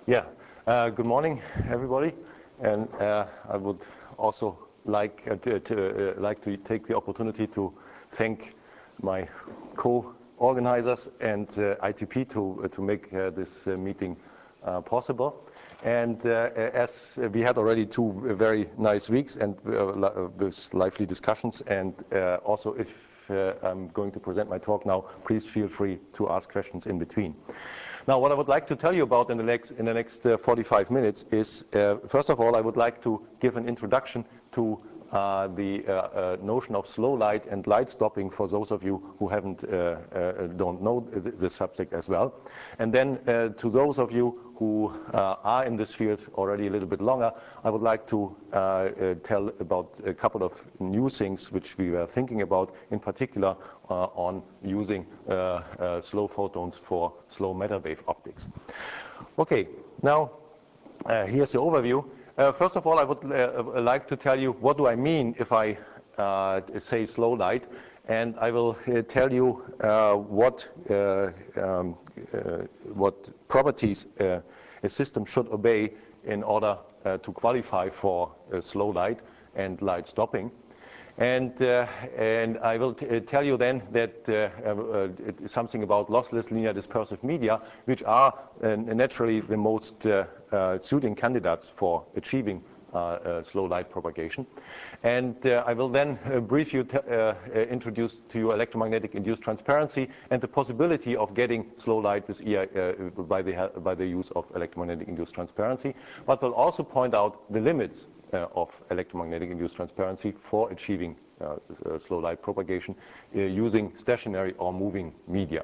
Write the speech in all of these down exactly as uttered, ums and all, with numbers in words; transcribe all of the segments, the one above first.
Yeah, uh, good morning, everybody, and uh, I would also like uh, to, to uh, like to take the opportunity to thank my co-organizers and uh, I T P to uh, to make uh, this uh, meeting uh, possible. And uh, as we had already two very nice weeks and uh, with lively discussions, and uh, also if uh, I'm going to present my talk now, please feel free to ask questions in between. Now, what I would like to tell you about in the next, in the next uh, forty-five minutes is, uh, first of all, I would like to give an introduction to uh, the uh, uh, notion of slow light and light stopping for those of you who haven't, uh, uh, don't know the subject as well. And then uh, to those of you who uh, are in this field already a little bit longer, I would like to uh, uh, tell about a couple of new things which we were thinking about, in particular uh, on using uh, uh, slow photons for slow matter wave optics. Okay, now uh, here's the overview. Uh, first of all, I would uh, like to tell you what do I mean if I uh, say slow light, and I will uh, tell you uh, what uh, um, uh, what properties uh, a system should obey in order uh, to qualify for uh, slow light and light stopping. And, uh, and I will t tell you then that uh, uh, something about lossless linear dispersive media, which are uh, naturally the most uh, uh, suiting candidates for achieving uh, uh, slow light propagation. And uh, I will then uh, brief you t uh, introduce to you electromagnetic induced transparency and the possibility of getting slow light with E I, uh, by, the, by the use of electromagnetic induced transparency, but will also point out the limits Uh, of electromagnetic induced transparency for achieving uh, uh, slow light propagation uh, using stationary or moving media.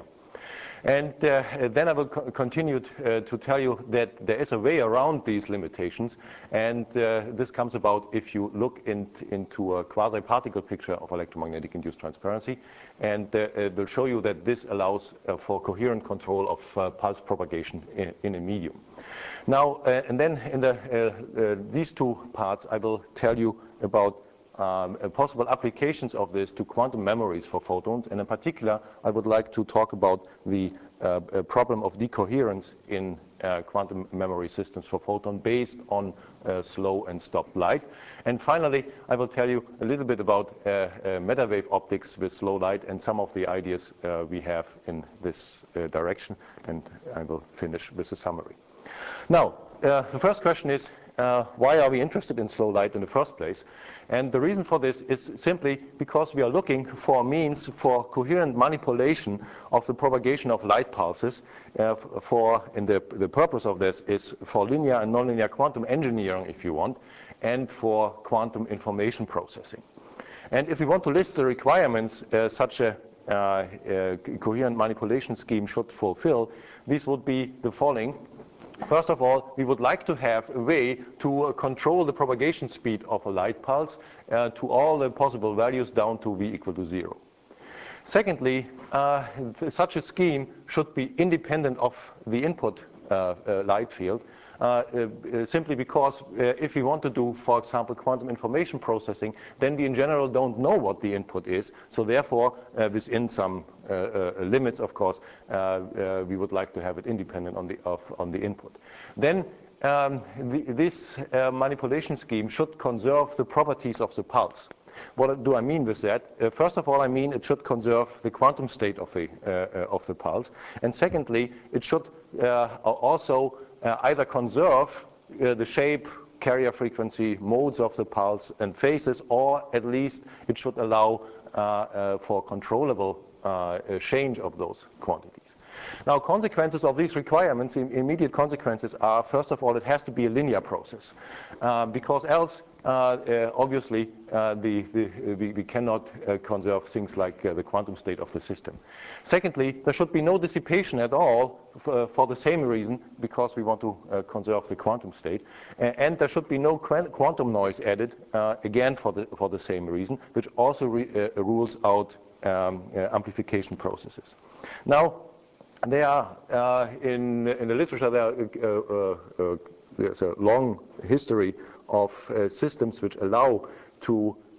And uh, then I will co continue uh, to tell you that there is a way around these limitations, and uh, this comes about if you look in into a quasi-particle picture of electromagnetic induced transparency, and uh, it will show you that this allows uh, for coherent control of uh, pulse propagation in, in a medium. Now, uh, and then in the, uh, uh, these two parts, I will tell you about um, uh, possible applications of this to quantum memories for photons. And in particular, I would like to talk about the uh, uh, problem of decoherence in uh, quantum memory systems for photon based on uh, slow and stopped light. And finally, I will tell you a little bit about uh, uh, matter wave optics with slow light and some of the ideas uh, we have in this uh, direction. And I will finish with a summary. Now, uh, the first question is, uh, why are we interested in slow light in the first place? And the reason for this is simply because we are looking for a means for coherent manipulation of the propagation of light pulses. Uh, for, and the, the purpose of this is for linear and nonlinear quantum engineering, if you want, and for quantum information processing. And if we want to list the requirements uh, such a uh, uh, coherent manipulation scheme should fulfill, these would be the following. First of all, we would like to have a way to uh, control the propagation speed of a light pulse uh, to all the possible values down to v equal to zero. Secondly, uh, such a scheme should be independent of the input uh, uh, light field, uh, uh, simply because uh, if we want to do, for example, quantum information processing, then we in general don't know what the input is. So therefore, uh, within some uh, uh, limits, of course, uh, uh, we would like to have it independent on the, of, on the input. Then um, the, this uh, manipulation scheme should conserve the properties of the pulse. What do I mean with that? Uh, first of all, I mean it should conserve the quantum state of the, uh, uh, of the pulse. And secondly, it should uh, also uh, either conserve uh, the shape, carrier frequency, modes of the pulse, and phases, or at least it should allow uh, uh, for controllable uh, change of those quantities. Now, consequences of these requirements, immediate consequences are, first of all, it has to be a linear process, uh, because else, uh, uh, obviously, uh, the, the, we, we cannot uh, conserve things like uh, the quantum state of the system. Secondly, there should be no dissipation at all for, for the same reason, because we want to uh, conserve the quantum state. And there should be no quantum noise added, uh, again, for the, for the same reason, which also re, uh, rules out um, uh, amplification processes. Now, They are, uh, in, in the literature, there are, uh, uh, uh, there's a long history of uh, systems which allow to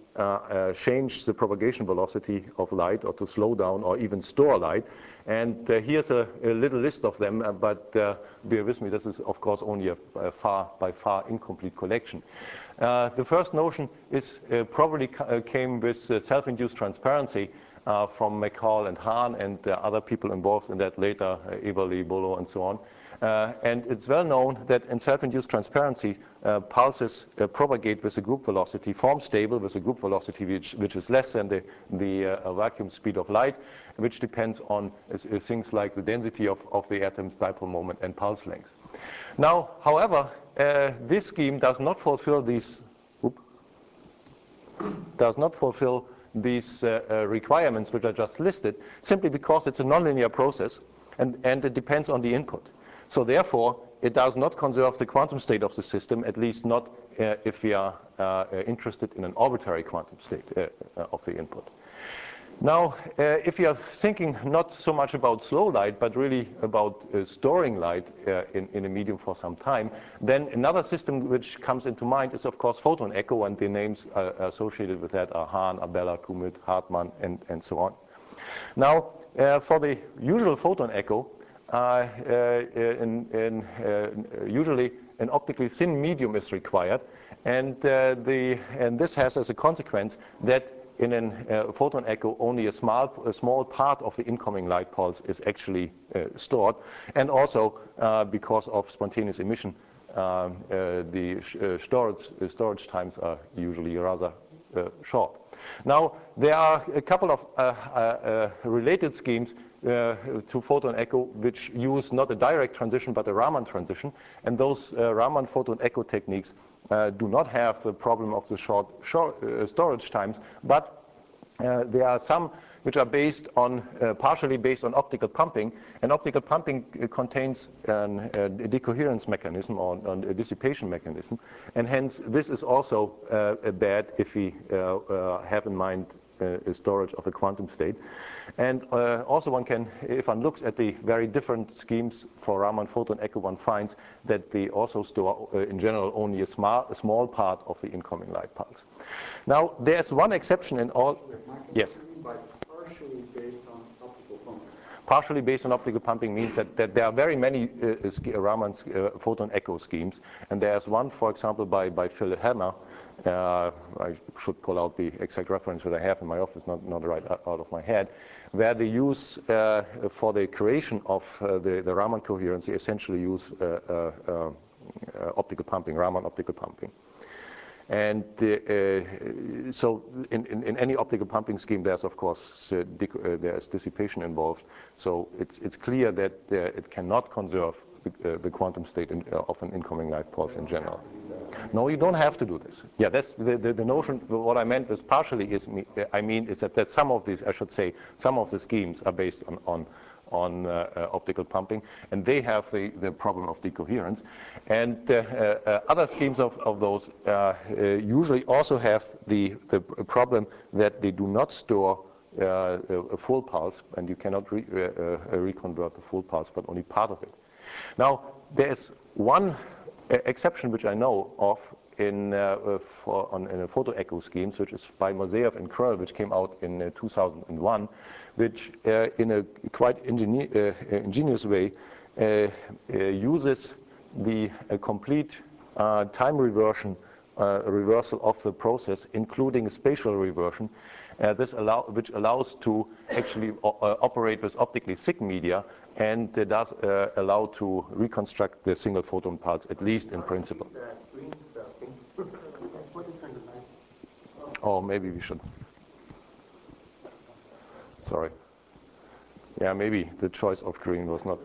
uh, uh, change the propagation velocity of light, or to slow down or even store light. And uh, here's a, a little list of them, uh, but uh, bear with me, this is of course only a, a far, by far incomplete collection. Uh, the first notion is uh, probably ca uh, came with uh, self-induced transparency uh, from McCall and Hahn and uh, other people involved in that later, uh, Eberle, Bolo, and so on. Uh, and it's well known that in self-induced transparency, uh, pulses uh, propagate with a group velocity, form stable with a group velocity which, which is less than the, the uh, vacuum speed of light, which depends on uh, things like the density of, of the atom's dipole moment and pulse length. Now, however, uh, this scheme does not fulfill these, whoop, does not fulfill these uh, uh, requirements which I just listed, simply because it's a nonlinear process and, and it depends on the input. So therefore, it does not conserve the quantum state of the system, at least not uh, if we are uh, interested in an arbitrary quantum state uh, uh, of the input. Now, uh, if you are thinking not so much about slow light, but really about uh, storing light uh, in, in a medium for some time, then another system which comes into mind is, of course, photon echo, and the names uh, associated with that are Hahn, Abella, Kummet, Hartmann, and, and so on. Now, uh, for the usual photon echo, Uh, uh, in, in, uh, usually an optically thin medium is required, and, uh, the, and this has as a consequence that in a uh, photon echo only a small, a small part of the incoming light pulse is actually uh, stored, and also uh, because of spontaneous emission, um, uh, the uh, storage, uh, storage times are usually rather uh, short. Now, there are a couple of uh, uh, uh, related schemes Uh, to photon echo, which use not a direct transition but a Raman transition, and those uh, Raman photon echo techniques uh, do not have the problem of the short, short uh, storage times, but uh, there are some which are based on, uh, partially based on optical pumping, and optical pumping uh, contains an, a decoherence mechanism or, or a dissipation mechanism, and hence this is also uh, bad if we uh, uh, have in mind Uh, storage of a quantum state. And uh, also one can, if one looks at the very different schemes for Raman photon echo, one finds that they also store uh, in general only a small, a small part of the incoming light pulse. Now there's one exception in all, yes? Partially based on optical pumping. Partially based on optical pumping means that, that there are very many uh, Raman uh, photon echo schemes, and there's one, for example, by, by Phil Hammer. Uh, I should pull out the exact reference that I have in my office, not, not right out of my head, where they use, uh, for the creation of uh, the, the Raman coherence, they essentially use uh, uh, uh, optical pumping, Raman optical pumping. And uh, uh, so in, in, in any optical pumping scheme, there's, of course, uh, uh, there's dissipation involved. So it's, it's clear that uh, it cannot conserve the, uh, the quantum state in, uh, of an incoming light pulse in general. No, you don't have to do this. Yeah, that's the, the, the notion. What I meant was partially is, me, I mean, is that, that some of these, I should say, some of the schemes are based on, on, on uh, uh, optical pumping, and they have the, the problem of decoherence. And uh, uh, other schemes of, of those uh, uh, usually also have the, the problem that they do not store uh, a full pulse, and you cannot re, uh, uh, reconvert the full pulse, but only part of it. Now, there's one exception which I know of in, uh, for, on, in a photo echo schemes, which is by Moseev and Krull, which came out in uh, two thousand one, which uh, in a quite ingeni uh, ingenious way uh, uh, uses the uh, complete uh, time reversion, uh, reversal of the process, including a spatial reversion. Uh, this allow, which allows to actually uh, operate with optically thick media, and uh, does uh, allow to reconstruct the single photon pulse, at least in principle. Oh, maybe we should. Sorry. Yeah, maybe the choice of green was not.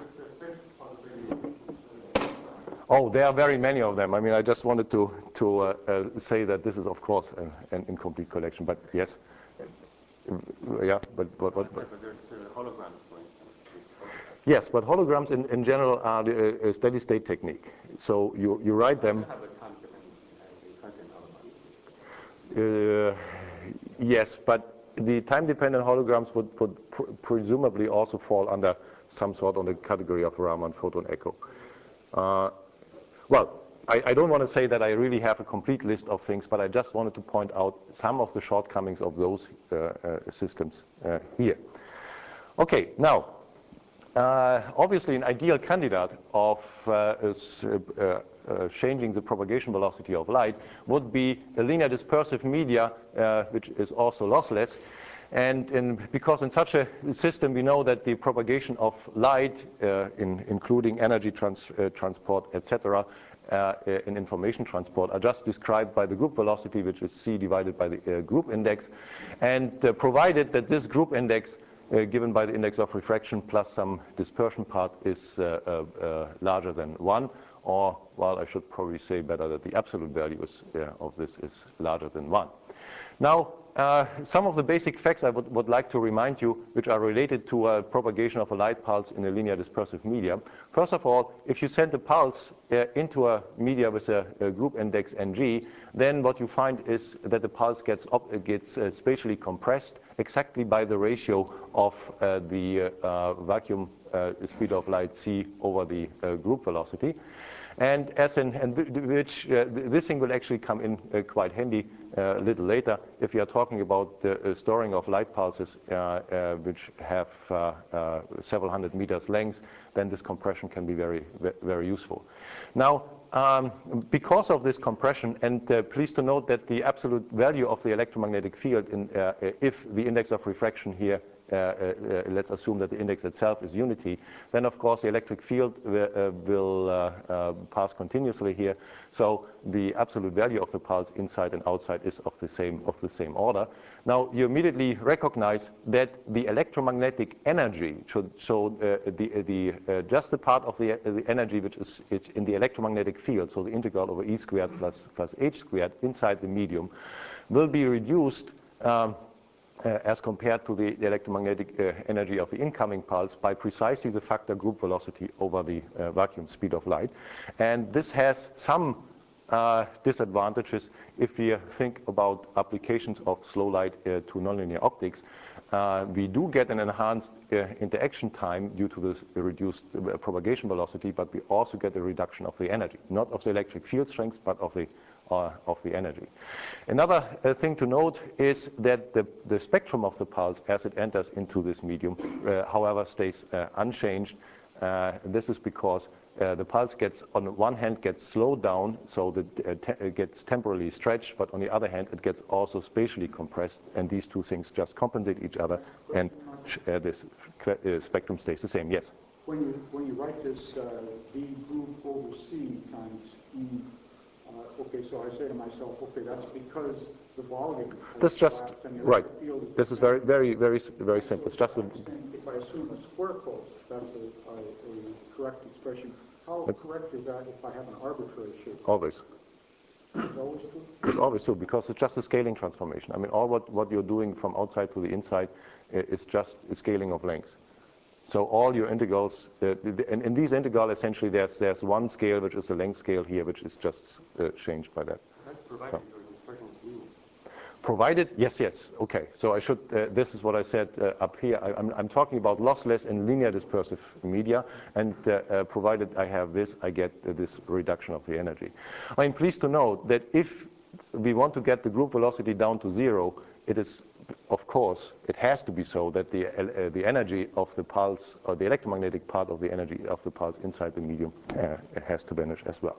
Oh, there are very many of them. I mean, I just wanted to, to uh, uh, say that this is, of course, uh, an incomplete collection, but yes. Yeah, but what? But, but, there's uh, holograms, for instance. Yes, but holograms in, in general are the, uh, a steady state technique. So you, you write them. Uh, yes, but the time-dependent holograms would, would pr presumably also fall under some sort of the category of Raman photon echo. Uh, well, I, I, I don't want to say that I really have a complete list of things, but I just wanted to point out some of the shortcomings of those uh, uh, systems uh, here. Okay, now, uh, obviously an ideal candidate of uh, is, uh, uh, changing the propagation velocity of light would be a linear dispersive media, uh, which is also lossless. And in, because in such a system, we know that the propagation of light, uh, in, including energy trans, uh, transport, et cetera, uh, in information transport, are just described by the group velocity, which is c divided by the uh, group index. And uh, provided that this group index, uh, given by the index of refraction plus some dispersion part, is uh, uh, uh, larger than one, or, well, I should probably say better that the absolute value is, uh, of this is larger than one. Now, uh, some of the basic facts I would, would like to remind you, which are related to uh, propagation of a light pulse in a linear dispersive media. First of all, if you send a pulse uh, into a media with a, a group index N G, then what you find is that the pulse gets, up, gets uh, spatially compressed exactly by the ratio of uh, the uh, vacuum uh, speed of light c over the uh, group velocity. And as in, and which uh, this thing will actually come in uh, quite handy uh, a little later if you are talking about the uh, storing of light pulses uh, uh, which have uh, uh, several hundred meters length, then this compression can be very, very useful. Now, um, because of this compression, and uh, please to note that the absolute value of the electromagnetic field, in, uh, if the index of refraction here, Uh, uh, let's assume that the index itself is unity, then of course the electric field uh, will uh, uh, pass continuously here. So the absolute value of the pulse inside and outside is of the same of the same order. Now you immediately recognize that the electromagnetic energy should show uh, the the uh, just the part of the, uh, the energy which is in the electromagnetic field, so the integral over E squared plus plus H squared inside the medium, will be reduced Um, Uh, as compared to the, the electromagnetic uh, energy of the incoming pulse by precisely the factor group velocity over the uh, vacuum speed of light. And this has some uh, disadvantages if we think about applications of slow light uh, to nonlinear optics. Uh, we do get an enhanced uh, interaction time due to this reduced uh, propagation velocity, but we also get a reduction of the energy, not of the electric field strength, but of the Uh, of the energy. Another uh, thing to note is that the, the spectrum of the pulse as it enters into this medium, uh, however, stays uh, unchanged. Uh, this is because uh, the pulse gets, on one hand, gets slowed down, so that uh, te it gets temporarily stretched, but on the other hand, it gets also spatially compressed, and these two things just compensate each other, and uh, this uh, spectrum stays the same. Yes? When you, when you write this uh, V group over C times E, Uh, okay, so I say to myself, okay, that's because the volume has That's just collapsed and the right. electric field is This is very, very, very, very simple. It's just a, if I assume a square pulse, that's a, a, a correct expression. How correct is that if I have an arbitrary shape? Always. It's always true? It's always true, because it's just a scaling transformation. I mean, all what, what you're doing from outside to the inside is just a scaling of length. So all your integrals, uh, in, in these integrals, essentially, there's there's one scale, which is the length scale here, which is just uh, changed by that. That's provided So. your dispersion is zero. Provided, yes, yes, okay. So I should, uh, this is what I said uh, up here. I, I'm, I'm talking about lossless and linear dispersive media, and uh, uh, provided I have this, I get uh, this reduction of the energy. I'm pleased to note that if we want to get the group velocity down to zero, it is, of course, it has to be so that the, uh, the energy of the pulse, or the electromagnetic part of the energy of the pulse inside the medium uh, has to vanish as well.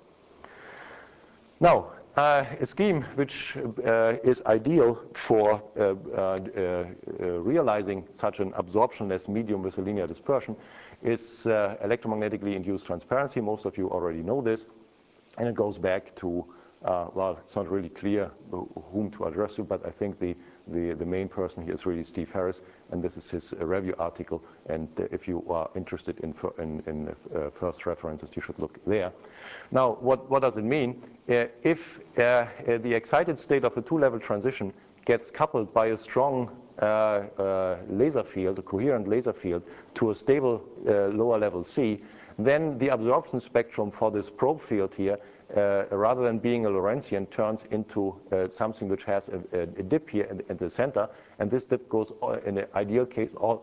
Now, uh, a scheme which uh, is ideal for uh, uh, uh, realizing such an absorptionless medium with a linear dispersion is uh, electromagnetically induced transparency. Most of you already know this, and it goes back to, uh, well, it's not really clear whom to address to, but I think the, the, the main person here is really Steve Harris, and this is his uh, review article, and uh, if you are interested in, in, in uh, first references, you should look there. Now, what, what does it mean? Uh, if uh, uh, the excited state of a two-level transition gets coupled by a strong uh, uh, laser field, a coherent laser field, to a stable uh, lower level C, then the absorption spectrum for this probe field here, uh, rather than being a Lorentzian, turns into uh, something which has a, a, a dip here in, in the center, and this dip goes, uh, in the ideal case, all,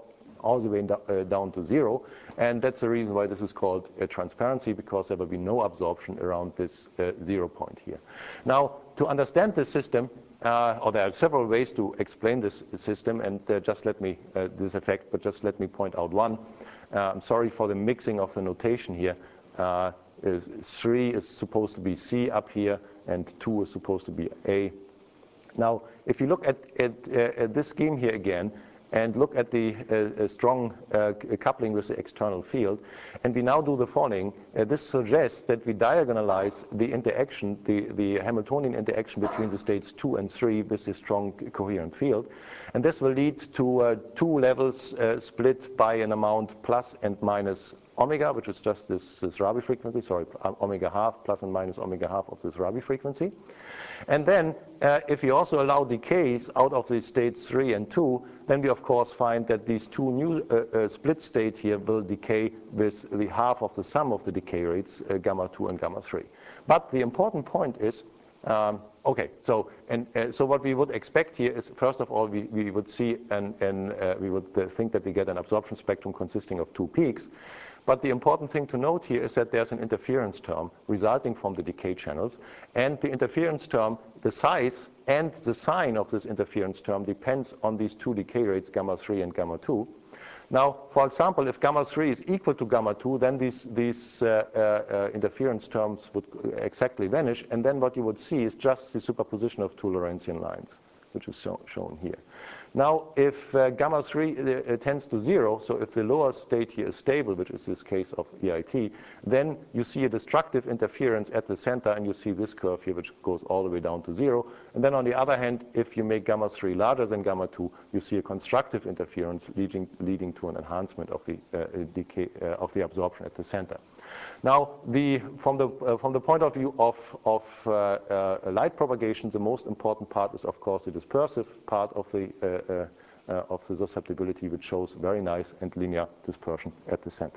all the way do, uh, down to zero. And that's the reason why this is called uh, transparency, because there will be no absorption around this uh, zero point here. Now, to understand this system, uh, or there are several ways to explain this system, and uh, just let me, uh, this effect, but just let me point out one. Uh, I'm sorry for the mixing of the notation here. Uh, is three is supposed to be C up here, and two is supposed to be A. Now, if you look at, at, uh, at this scheme here again, and look at the uh, strong uh, coupling with the external field, and we now do the following. Uh, this suggests that we diagonalize the interaction, the, the Hamiltonian interaction between the states two and three with this strong coherent field. And this will lead to uh, two levels uh, split by an amount plus and minus omega, which is just this, this Rabi frequency, sorry, omega half plus and minus omega half of this Rabi frequency. And then uh, if you also allow decays out of the states three and two, then we of course find that these two new uh, uh, split state here will decay with the half of the sum of the decay rates, uh, gamma two and gamma three. But the important point is, um, okay, so and uh, so what we would expect here is, first of all, we, we would see and and uh, we would uh, think that we get an absorption spectrum consisting of two peaks. But the important thing to note here is that there's an interference term resulting from the decay channels. And the interference term, the size and the sign of this interference term depends on these two decay rates, gamma three and gamma two. Now, for example, if gamma three is equal to gamma two, then these, these uh, uh, uh, interference terms would exactly vanish. And then what you would see is just the superposition of two Lorentzian lines, which is so, shown here. Now, if uh, gamma three uh, tends to zero, so if the lower state here is stable, which is this case of E I T, then you see a destructive interference at the center, and you see this curve here, which goes all the way down to zero. And then on the other hand, if you make gamma three larger than gamma two, you see a constructive interference leading, leading to an enhancement of the, uh, decay, uh, of the absorption at the center. Now, the, from, the, uh, from the point of view of, of uh, uh, light propagation, the most important part is, of course, the dispersive part of the, uh, uh, uh, of the susceptibility, which shows very nice and linear dispersion at the center.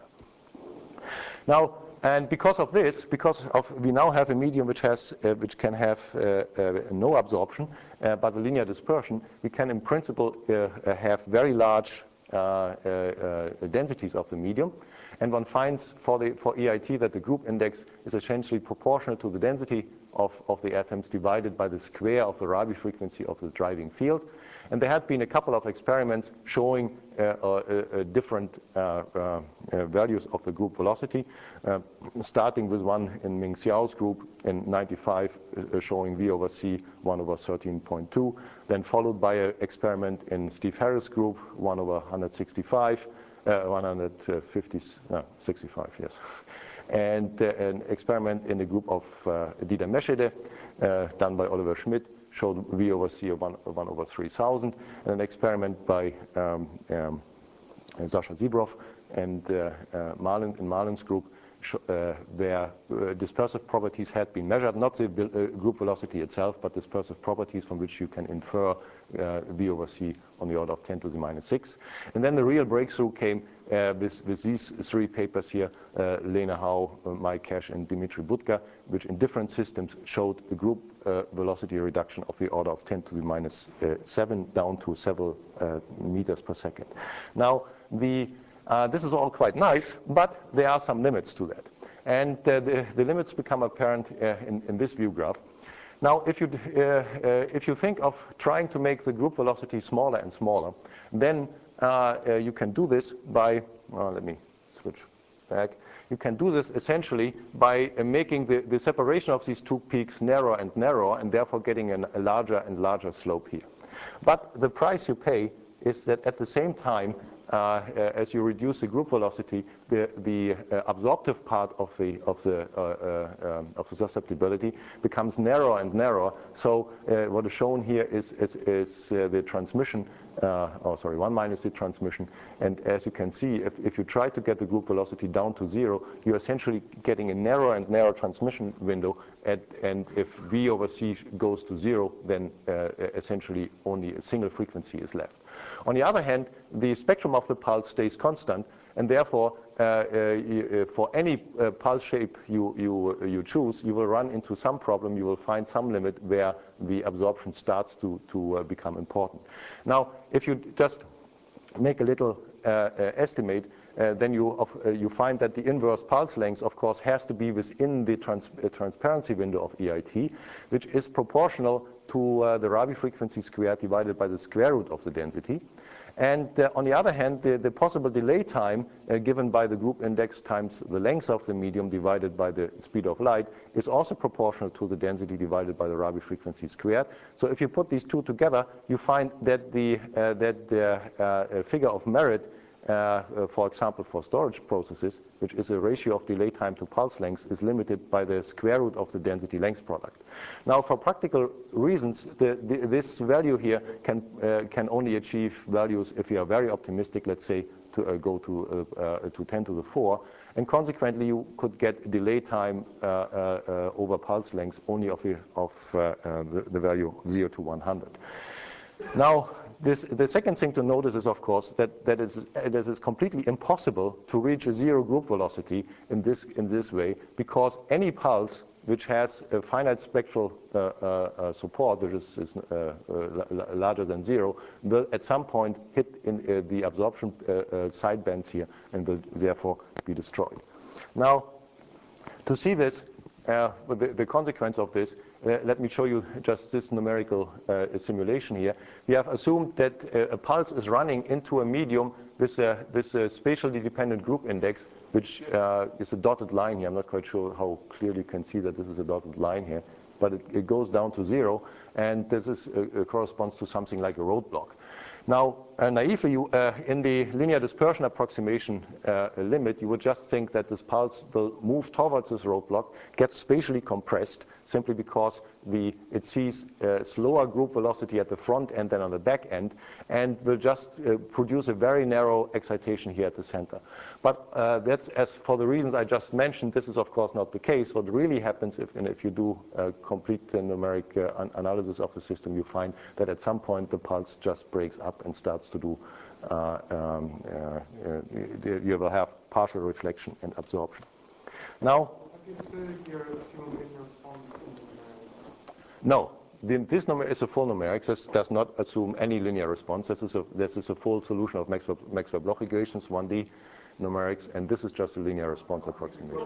Now, and because of this, because of we now have a medium which has, uh, which can have uh, uh, no absorption, uh, but a linear dispersion, we can, in principle, uh, have very large uh, uh, uh, densities of the medium. And one finds for, the, for E I T that the group index is essentially proportional to the density of, of the atoms divided by the square of the Rabi frequency of the driving field. And there have been a couple of experiments showing uh, uh, uh, different uh, uh, uh, values of the group velocity, uh, starting with one in Ming Xiao's group in ninety-five, uh, showing V over C one over thirteen point two, then followed by an experiment in Steve Harris' group, one over one hundred sixty-five, Uh, one hundred fifty, no, sixty-five, yes. And uh, an experiment in the group of uh, Dieter Meschede, uh, done by Oliver Schmidt, showed V over C of one, one over three thousand. And an experiment by um, um, Sasha Zibroff and uh, uh, Marlin, in Marlin's group, Uh, where uh, dispersive properties had been measured, not the uh, group velocity itself, but dispersive properties from which you can infer uh, V over C on the order of ten to the minus six. And then the real breakthrough came uh, with, with these three papers here, uh, Lena Howe, uh, Mike Cash, and Dimitri Budka, which in different systems showed a group uh, velocity reduction of the order of ten to the minus uh, seven down to several uh, meters per second. Now, the Uh, this is all quite nice, but there are some limits to that. And uh, the, the limits become apparent uh, in, in this view graph. Now, if you, uh, uh, if you think of trying to make the group velocity smaller and smaller, then uh, uh, you can do this by, well, let me switch back. You can do this essentially by uh, making the, the separation of these two peaks narrower and narrower, and therefore getting an, a larger and larger slope here. But the price you pay is that at the same time, Uh, uh, as you reduce the group velocity, the, the uh, absorptive part of the of the uh, uh, um, of the susceptibility becomes narrower and narrower. So uh, what is shown here is is, is uh, the transmission. Uh, oh, sorry, one minus the transmission. And as you can see, if, if you try to get the group velocity down to zero, you're essentially getting a narrower and narrower transmission window. At, and if V over C goes to zero, then uh, essentially only a single frequency is left. On the other hand, the spectrum of the pulse stays constant, and therefore, uh, uh, for any uh, pulse shape you, you, you choose, you will run into some problem. You will find some limit where the absorption starts to, to uh, become important. Now, if you just make a little uh, uh, estimate, uh, then you, of, uh, you find that the inverse pulse length, of course, has to be within the trans uh, transparency window of E I T, which is proportional to uh, the Rabi frequency squared divided by the square root of the density. And uh, on the other hand, the, the possible delay time uh, given by the group index times the length of the medium divided by the speed of light is also proportional to the density divided by the Rabi frequency squared. So if you put these two together, you find that the, uh, that the uh, figure of merit, uh, uh, for example, for storage processes, which is a ratio of delay time to pulse length, is limited by the square root of the density length product. Now, for practical reasons, the, the, this value here can, uh, can only achieve values if you are very optimistic, let's say, to uh, go to, uh, uh, to ten to the four, and consequently you could get delay time uh, uh, uh, over pulse length only of, the, of uh, uh, the, the value zero to one hundred. Now, this, the second thing to notice is, of course, that, that is, it is completely impossible to reach a zero group velocity in this, in this way, because any pulse which has a finite spectral uh, uh, uh, support, which is, is uh, uh, larger than zero, will at some point hit in uh, the absorption uh, uh, sidebands here and will therefore be destroyed. Now, to see this, uh, the, the consequence of this, uh, let me show you just this numerical uh, simulation here. We have assumed that uh, a pulse is running into a medium with a, with a spatially dependent group index, which uh, is a dotted line here. I'm not quite sure how clearly you can see that this is a dotted line here, but it, it goes down to zero, and this is, uh, corresponds to something like a roadblock. Now, uh, naively, you, uh, in the linear dispersion approximation uh, limit, you would just think that this pulse will move towards this roadblock, get spatially compressed, simply because the, it sees uh, slower group velocity at the front end than on the back end, and will just uh, produce a very narrow excitation here at the center. But uh, that's, as for the reasons I just mentioned, this is of course not the case. What really happens if, and if you do a complete uh, numeric uh, an analysis of the system, you find that at some point the pulse just breaks up and starts to do, uh, um, uh, uh, you will have partial reflection and absorption. Now, no, the, this number is a full numeric. This does not assume any linear response. This is a, this is a full solution of Maxwell, Maxwell Bloch equations, one D numerics, and this is just a linear response approximation.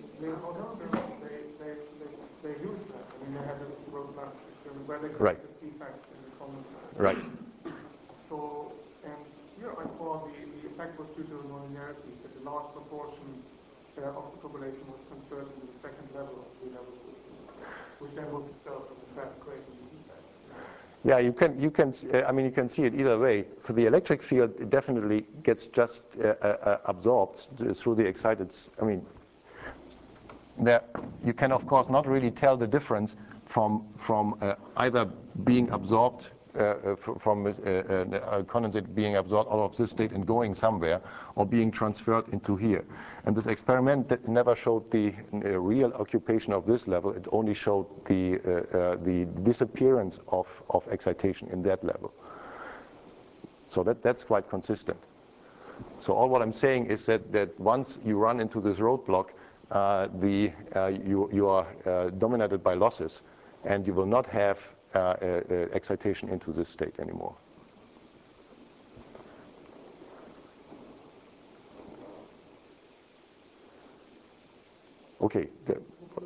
Right. Right. So, and here I thought the, the effect was due to nonlinearity, that a large proportion uh, of the population was transferred to the second level of the level system, which then would itself in fact create an effect. Yeah, you can, you can, uh, I mean, you can see it either way. For the electric field, it definitely gets just uh, uh, absorbed through the excited, I mean, there, you can, of course, not really tell the difference from, from uh, either being absorbed uh, from uh, uh, condensate being absorbed out of this state and going somewhere, or being transferred into here. And this experiment that never showed the uh, real occupation of this level. It only showed the, uh, uh, the disappearance of, of excitation in that level. So that, that's quite consistent. So all what I'm saying is that, that once you run into this roadblock, uh, the, uh, you, you are uh, dominated by losses, and you will not have uh, uh, uh, excitation into this state anymore. Okay. The,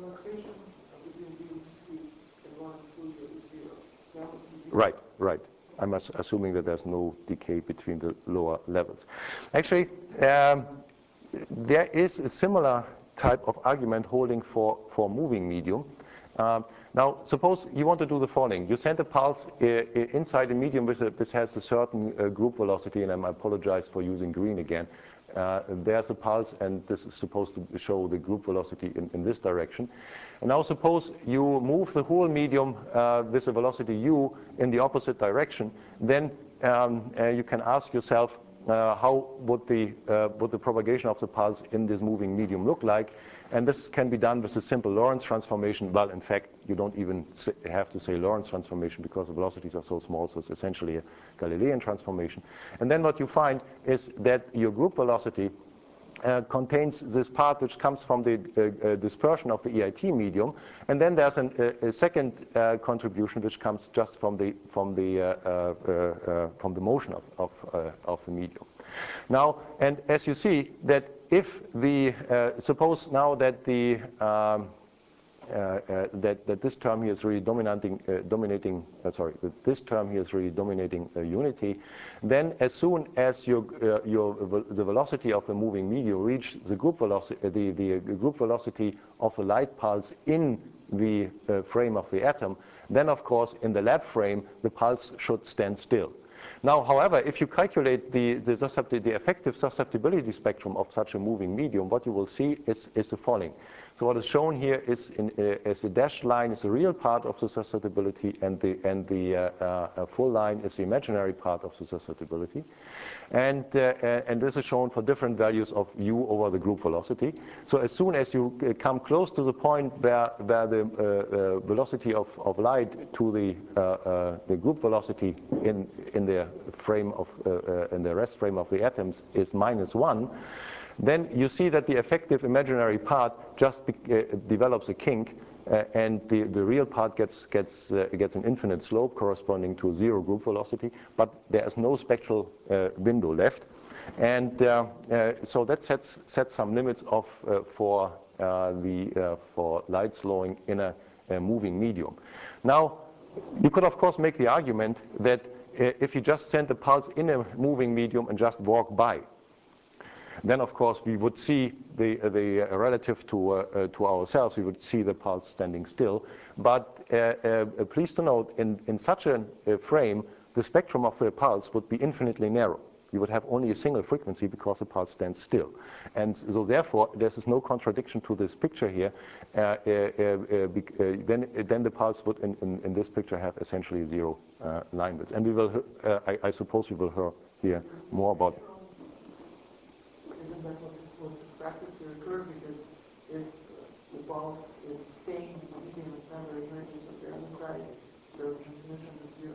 right, right. I'm assuming that there's no decay between the lower levels. Actually, um, there is a similar type of argument holding for, for moving medium. Um, now, suppose you want to do the following. You send a pulse uh, inside a medium which, which has a certain uh, group velocity, and I apologize for using green again. Uh, there's a pulse, and this is supposed to show the group velocity in, in this direction. And now suppose you move the whole medium uh, with a velocity u in the opposite direction, then um, uh, you can ask yourself, uh, how would the, uh, would the propagation of the pulse in this moving medium look like? And this can be done with a simple Lorentz transformation. Well, in fact, you don't even have to say Lorentz transformation because the velocities are so small, so it's essentially a Galilean transformation. And then what you find is that your group velocity uh, contains this part which comes from the uh, uh, dispersion of the E I T medium, and then there's an, a, a second uh, contribution which comes just from the from the uh, uh, uh, from the motion of of, uh, of the medium. Now, and as you see that if the, uh, suppose now that the, um, Uh, uh, that, that this term here is really dominating, uh, dominating uh, sorry, that this term here is really dominating uh, unity, then as soon as your, uh, your, the velocity of the moving medium reach the group velocity, uh, the, the group velocity of the light pulse in the uh, frame of the atom, then of course in the lab frame the pulse should stand still. Now, however, if you calculate the, the, the effective susceptibility spectrum of such a moving medium, what you will see is, is the following. So what is shown here is, in, uh, as a dashed line is the real part of the susceptibility, and the, and the uh, uh, full line is the imaginary part of the susceptibility. And, uh, and this is shown for different values of u over the group velocity. So as soon as you come close to the point where, where the uh, uh, velocity of, of light to the, uh, uh, the group velocity in, in the frame of, uh, uh, in the rest frame of the atoms is minus one, then you see that the effective imaginary part just be, uh, develops a kink, uh, and the, the real part gets, gets, uh, gets an infinite slope corresponding to zero group velocity, but there is no spectral uh, window left. And uh, uh, so that sets, sets some limits of, uh, for, uh, the, uh, for light slowing in a, a moving medium. Now, you could of course make the argument that uh, if you just send a pulse in a moving medium and just walk by, then of course we would see the, the uh, relative to, uh, uh, to ourselves, we would see the pulse standing still. But uh, uh, please to note, in, in such a uh, frame, the spectrum of the pulse would be infinitely narrow. You would have only a single frequency because the pulse stands still. And so therefore, there is no contradiction to this picture here. Uh, uh, uh, uh, then, then the pulse would, in, in, in this picture, have essentially zero uh, line width. And we will, uh, I, I suppose we will hear more about it. Isn't that what was expected to occur? Because if the pulse is staying in the medium and never emerges on the other side, the transmission is zero.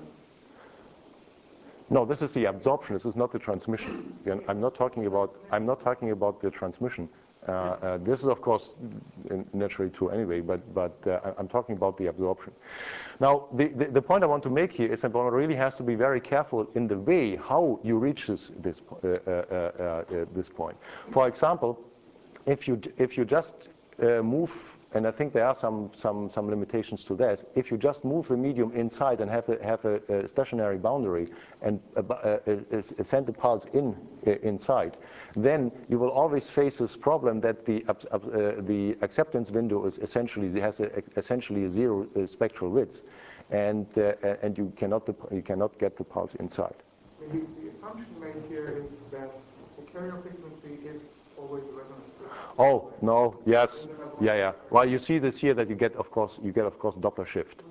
No, this is the absorption. This is not the transmission. I'm not talking about. I'm not talking about the transmission. Uh, uh, this is, of course, naturally true anyway. But but uh, I'm talking about the absorption. Now, the, the the point I want to make here is that one really has to be very careful in the way how you reach this this uh, uh, uh, uh, this point. For example, if you if you just uh, move. And I think there are some, some, some limitations to that. If you just move the medium inside and have a, have a, a stationary boundary and uh, uh, uh, send the pulse in uh, inside, then you will always face this problem that the, uh, uh, the acceptance window is essentially has a, essentially a zero uh, spectral width, and uh, and you cannot you cannot get the pulse inside. The, the assumption made here is that the carrier frequency is always the resonance. Oh, no, yes, yeah, yeah. Well, you see this here that you get, of course, you get, of course, Doppler shift.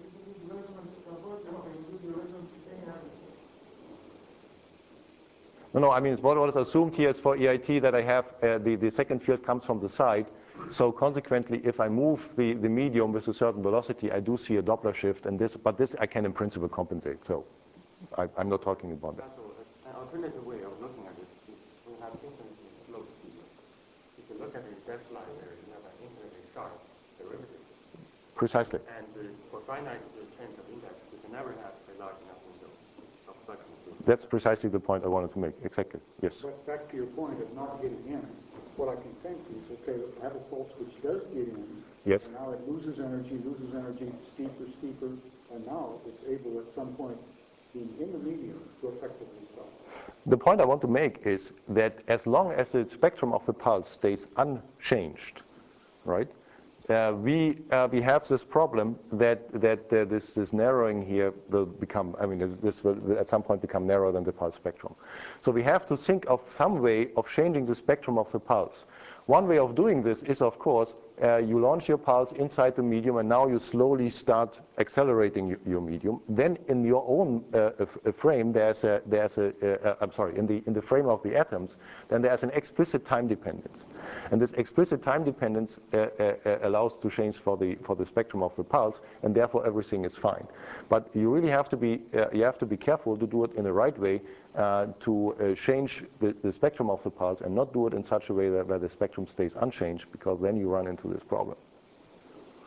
No, no, I mean, what was assumed here is for E I T that I have, uh, the, the second field comes from the side. So consequently, if I move the, the medium with a certain velocity, I do see a Doppler shift, and this, but this I can in principle compensate. So I, I'm not talking about that. An alternative way of looking at this is we have infinite slope here. If you look at the dashed line there, you have an infinitely sharp derivative. Precisely. And uh, for finite uh, change of index, you can never have a large enough window of such improvement. That's precisely the point I wanted to make. Exactly. Yes. But back to your point of not getting in, what I can think is, okay, I have a pulse which does get in. Yes. And now it loses energy, loses energy, steeper, steeper, and now it's able at some point, being in the medium, to effectively stop. The point I want to make is that as long as the spectrum of the pulse stays unchanged, right, uh, we uh, we have this problem that that uh, this this narrowing here will become. I mean, this, this will at some point become narrower than the pulse spectrum. So we have to think of some way of changing the spectrum of the pulse. One way of doing this is, of course, uh, you launch your pulse inside the medium, and now you slowly start accelerating your, your medium. Then, in your own uh, f frame, there's a there's a uh, I'm sorry, in the in the frame of the atoms, then there's an explicit time dependence, and this explicit time dependence uh, uh, allows to change for the for the spectrum of the pulse, and therefore everything is fine. But you really have to be uh, you have to be careful to do it in the right way. Uh, to uh, change the, the spectrum of the pulse and not do it in such a way that where the spectrum stays unchanged, because then you run into this problem.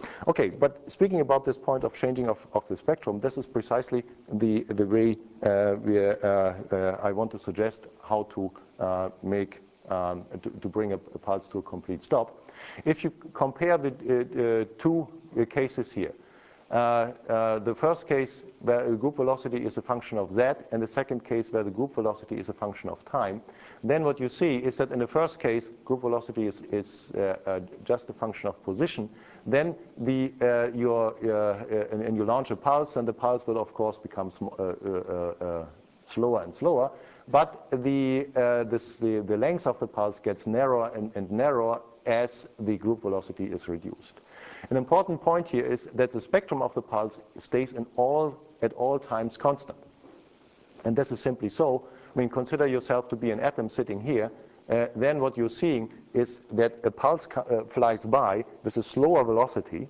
Okay, but speaking about this point of changing of, of the spectrum, this is precisely the, the way uh, we, uh, uh, I want to suggest how to uh, make, um, to, to bring a, a pulse to a complete stop. If you compare the uh, uh, two uh, cases here, uh, uh, the first case where the group velocity is a function of z, and the second case where the group velocity is a function of time, then what you see is that in the first case, group velocity is, is uh, uh, just a function of position. Then the, uh, your, uh, uh, and, and you launch a pulse, and the pulse will, of course, become sm uh, uh, uh, slower and slower. But the, uh, this, the, the length of the pulse gets narrower and, and narrower as the group velocity is reduced. An important point here is that the spectrum of the pulse stays in all, at all times constant. And this is simply so. I mean, consider yourself to be an atom sitting here. Uh, then what you're seeing is that a pulse uh, flies by with a slower velocity.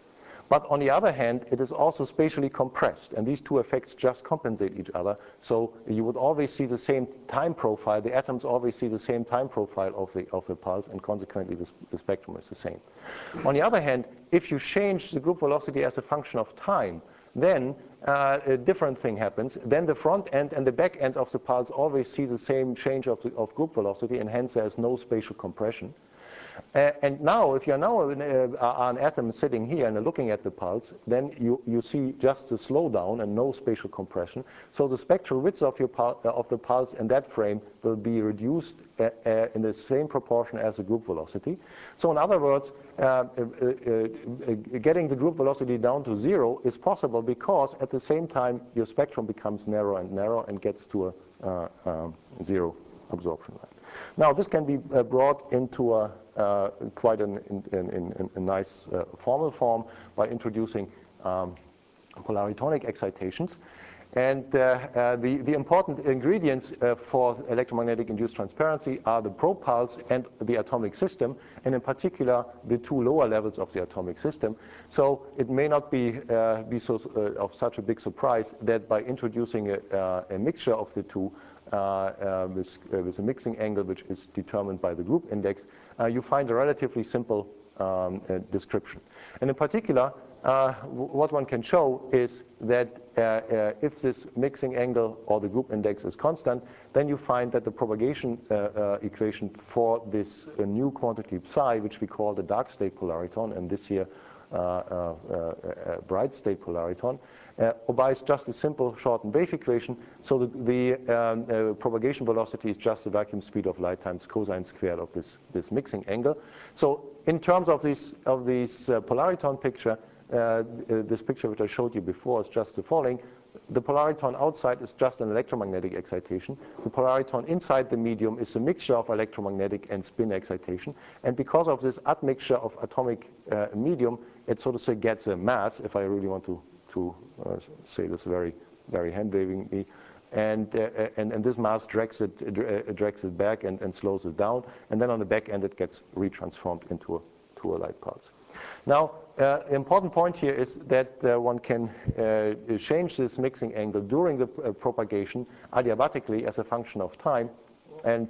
But on the other hand, it is also spatially compressed. And these two effects just compensate each other. So you would always see the same time profile. The atoms always see the same time profile of the, of the pulse, and consequently the, the spectrum is the same. On the other hand, if you change the group velocity as a function of time, then uh, a different thing happens. Then the front end and the back end of the pulse always see the same change of, the, of group velocity, and hence there is no spatial compression. Uh, and now, if you're now an, uh, an atom sitting here and looking at the pulse, then you, you see just the slowdown and no spatial compression. So the spectral width of, your uh, of the pulse in that frame will be reduced uh, uh, in the same proportion as the group velocity. So in other words, uh, uh, uh, uh, getting the group velocity down to zero is possible because at the same time your spectrum becomes narrower and narrower and gets to a uh, um, zero absorption line. Now, this can be uh, brought into a, uh, quite an, in, in, in, a nice uh, formal form by introducing um, polaritonic excitations. And uh, uh, the, the important ingredients uh, for electromagnetic induced transparency are the probe pulse and the atomic system, and in particular the two lower levels of the atomic system. So it may not be, uh, be so, uh, of such a big surprise that by introducing a, uh, a mixture of the two, Uh, uh, with, uh, with a mixing angle which is determined by the group index, uh, you find a relatively simple um, uh, description. And in particular, uh, what one can show is that uh, uh, if this mixing angle or the group index is constant, then you find that the propagation uh, uh, equation for this uh, new quantity psi, which we call the dark state polariton, and this here uh, uh, uh, bright state polariton, Uh, obeys just a simple shortened wave equation. So the, the um, uh, propagation velocity is just the vacuum speed of light times cosine squared of this, this mixing angle. So in terms of this, of this uh, polariton picture, uh, uh, this picture which I showed you before is just the following. The polariton outside is just an electromagnetic excitation. The polariton inside the medium is a mixture of electromagnetic and spin excitation. And because of this admixture of atomic uh, medium, it sort of say gets a mass, if I really want to to uh, say this very, very hand-wavingly, and, uh, and and this mass drags it, uh, drags it back and, and slows it down, and then on the back end it gets retransformed into a, to a light pulse. Now, uh, the important point here is that uh, one can uh, change this mixing angle during the uh, propagation adiabatically as a function of time, and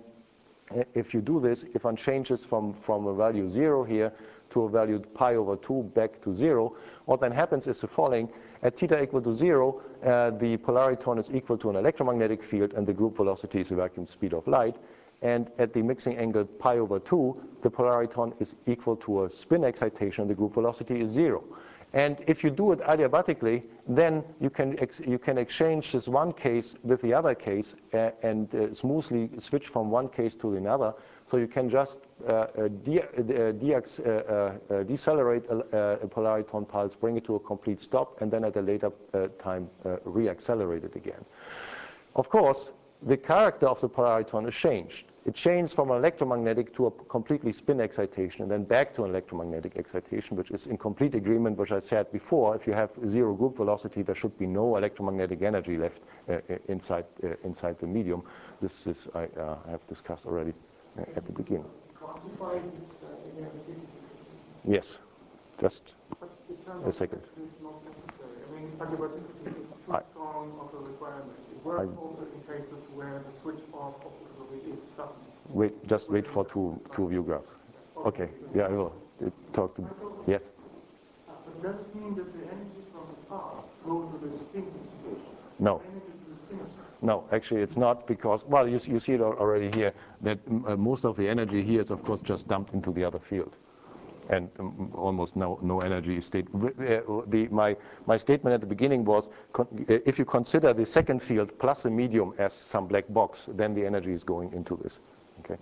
if you do this, if one changes from, from a value zero here to a value pi over two back to zero, what then happens is the following. At theta equal to zero, uh, the polariton is equal to an electromagnetic field, and the group velocity is the vacuum speed of light. And at the mixing angle pi over two, the polariton is equal to a spin excitation, and the group velocity is zero. And if you do it adiabatically, then you can, ex you can exchange this one case with the other case uh, and uh, smoothly switch from one case to another. So you can just uh, de uh, de uh, uh, decelerate a, a polariton pulse, bring it to a complete stop, and then at a later uh, time uh, reaccelerate it again. Of course, the character of the polariton is changed. It changed from an electromagnetic to a completely spin excitation, and then back to an electromagnetic excitation, which is in complete agreement, which I said before. If you have zero group velocity, there should be no electromagnetic energy left uh, inside, uh, inside the medium. This is, I uh, have discussed already uh, at the beginning. Quantify this uh, energy? Yes, just a second. It's not necessary. I mean, adiabaticity is too I, strong of a requirement. It works I, also in cases where the switch off of the capability is sudden. wait, just wait for two, two view graphs. Okay, yeah, I will uh, talk to, yes. does it mean that the energy from the pulse goes to the spin distribution? No. The energy to the spin. No, actually it's not, because, well, you, you see it already here, that uh, most of the energy here is, of course, just dumped into the other field. And um, almost no, no energy is stayed. The, my, my statement at the beginning was, if you consider the second field plus a medium as some black box, then the energy is going into this. Okay.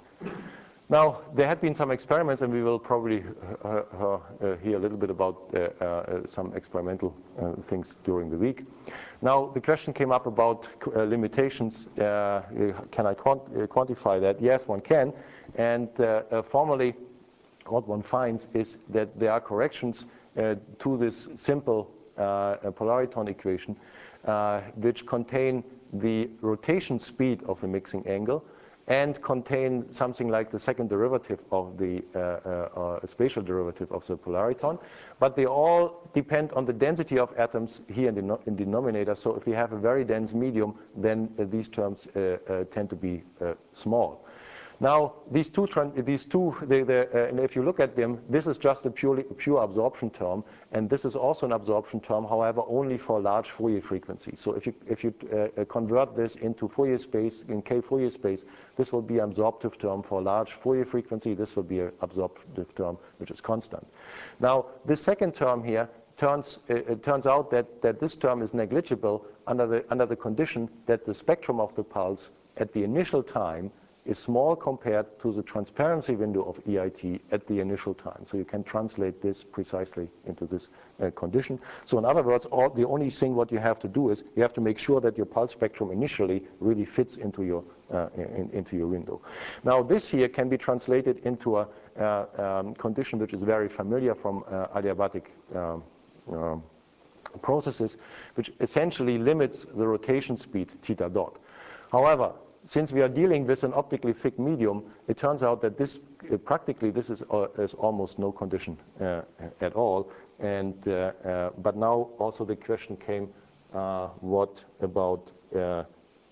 Now, there had been some experiments, and we will probably uh, uh, uh, hear a little bit about uh, uh, some experimental uh, things during the week. Now, the question came up about uh, limitations. Uh, can I quant uh, quantify that? Yes, one can. And uh, uh, formally, what one finds is that there are corrections uh, to this simple uh, polariton equation, uh, which contain the rotation speed of the mixing angle, and contain something like the second derivative of the uh, uh, uh, spatial derivative of the polariton. But they all depend on the density of atoms here in the, no in the denominator. So if we have a very dense medium, then uh, these terms uh, uh, tend to be uh, small. Now, these two, these two they, they, uh, and if you look at them, this is just a purely pure absorption term, and this is also an absorption term, however, only for large Fourier frequencies. So if you, if you uh, convert this into Fourier space, in K Fourier space, this will be an absorptive term for large Fourier frequency. This will be an absorptive term which is constant. Now, this second term here turns, uh, it turns out that, that this term is negligible under the, under the condition that the spectrum of the pulse at the initial time is small compared to the transparency window of E I T at the initial time. So you can translate this precisely into this uh, condition. So in other words, all, the only thing what you have to do is you have to make sure that your pulse spectrum initially really fits into your, uh, in, into your window. Now this here can be translated into a uh, um, condition which is very familiar from uh, adiabatic um, um, processes, which essentially limits the rotation speed theta dot. However, since we are dealing with an optically thick medium, it turns out that this, uh, practically, this is, uh, is almost no condition uh, at all. And, uh, uh, but now also the question came, uh, what about, uh,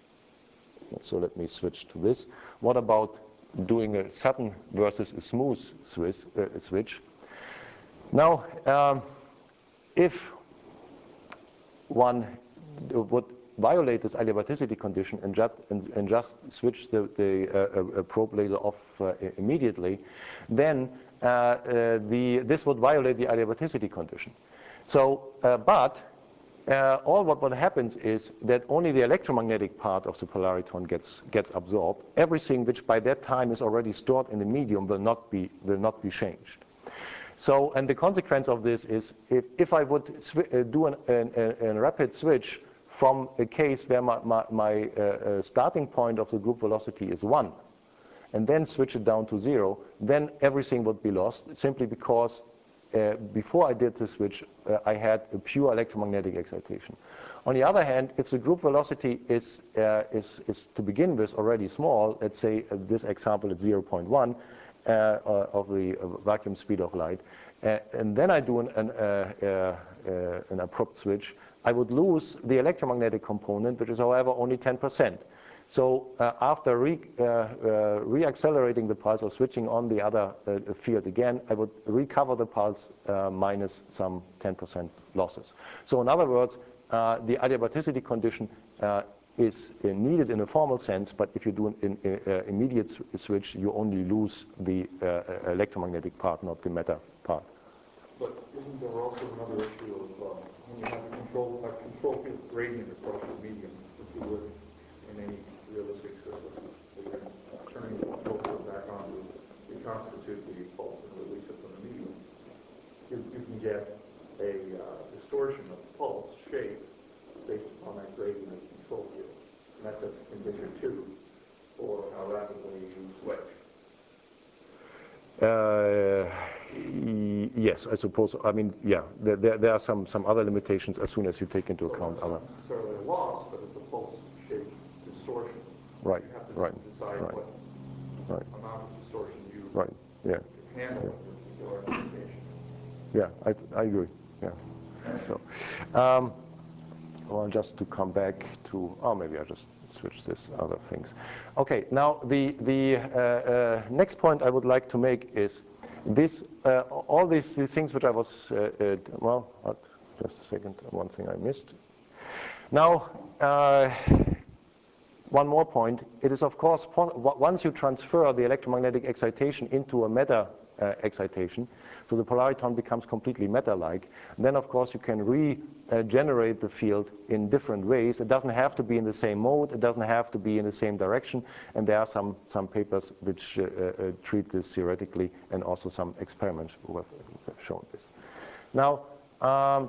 so let me switch to this. What about doing a sudden versus a smooth switch? Uh, switch? Now, um, if one would violate this adiabaticity condition and just, and, and just switch the, the uh, uh, probe laser off uh, immediately, then uh, uh, the, this would violate the adiabaticity condition. So, uh, but uh, all what, what happens is that only the electromagnetic part of the polariton gets, gets absorbed. Everything which by that time is already stored in the medium will not be, will not be changed. So, and the consequence of this is if, if I would uh, do an, an, an, a rapid switch from a case where my, my, my uh, uh, starting point of the group velocity is one, and then switch it down to zero, then everything would be lost, simply because uh, before I did the switch, uh, I had a pure electromagnetic excitation. On the other hand, if the group velocity is, uh, is, is to begin with already small, let's say uh, this example is zero point one uh, uh, of the uh, vacuum speed of light, uh, and then I do an, an, uh, uh, uh, an abrupt switch, I would lose the electromagnetic component, which is, however, only ten percent. So uh, after re, uh, uh, re-accelerating the pulse or switching on the other uh, field again, I would recover the pulse uh, minus some ten percent losses. So in other words, uh, the adiabaticity condition uh, is uh, needed in a formal sense, but if you do an in, uh, immediate sw switch, you only lose the uh, electromagnetic part, not the matter part. But isn't there also another issue of uh, when you have a control, a control field gradient across the medium, if you would, in any realistic system, and then turning the control field back on to reconstitute the pulse and release it from the medium, you, you can get a uh, distortion of pulse shape based upon that gradient of the control field. And that's a condition two for how rapidly you switch. Uh, yes, I suppose. I mean, yeah, there, there, there are some, some other limitations as soon as you take into so account it's other. not necessarily a loss, but it's a pulse shape distortion. Right, You have to right, decide right, what right, amount of distortion you right, yeah, can handle with your application. yeah, I, I agree, yeah. So, um, well, just to come back to, oh, maybe I just switch this other things. Okay, now the, the uh, uh, next point I would like to make is this, uh, all these, these things which I was, uh, uh, well, uh, just a second, one thing I missed. Now, uh, one more point. It is, of course, once you transfer the electromagnetic excitation into a matter uh, excitation, so the polariton becomes completely matter-like, then, of course, you can regenerate uh, the field in different ways. It doesn't have to be in the same mode. It doesn't have to be in the same direction. And there are some, some papers which uh, uh, treat this theoretically, and also some experiments who have, who have shown this. Now, um,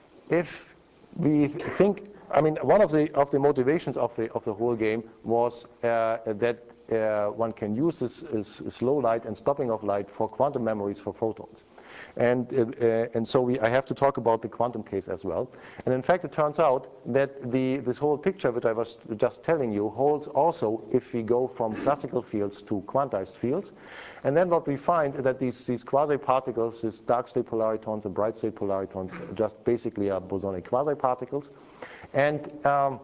if we think, I mean, one of the of the motivations of the of the whole game was uh, that uh, one can use this, this slow light and stopping of light for quantum memories for photons, and uh, and so we I have to talk about the quantum case as well. And in fact, it turns out that the this whole picture that I was just telling you holds also if we go from classical fields to quantized fields. And then what we find is that these, these quasi-particles, these dark state polaritons and bright state polaritons, just basically are bosonic quasi-particles. And, um,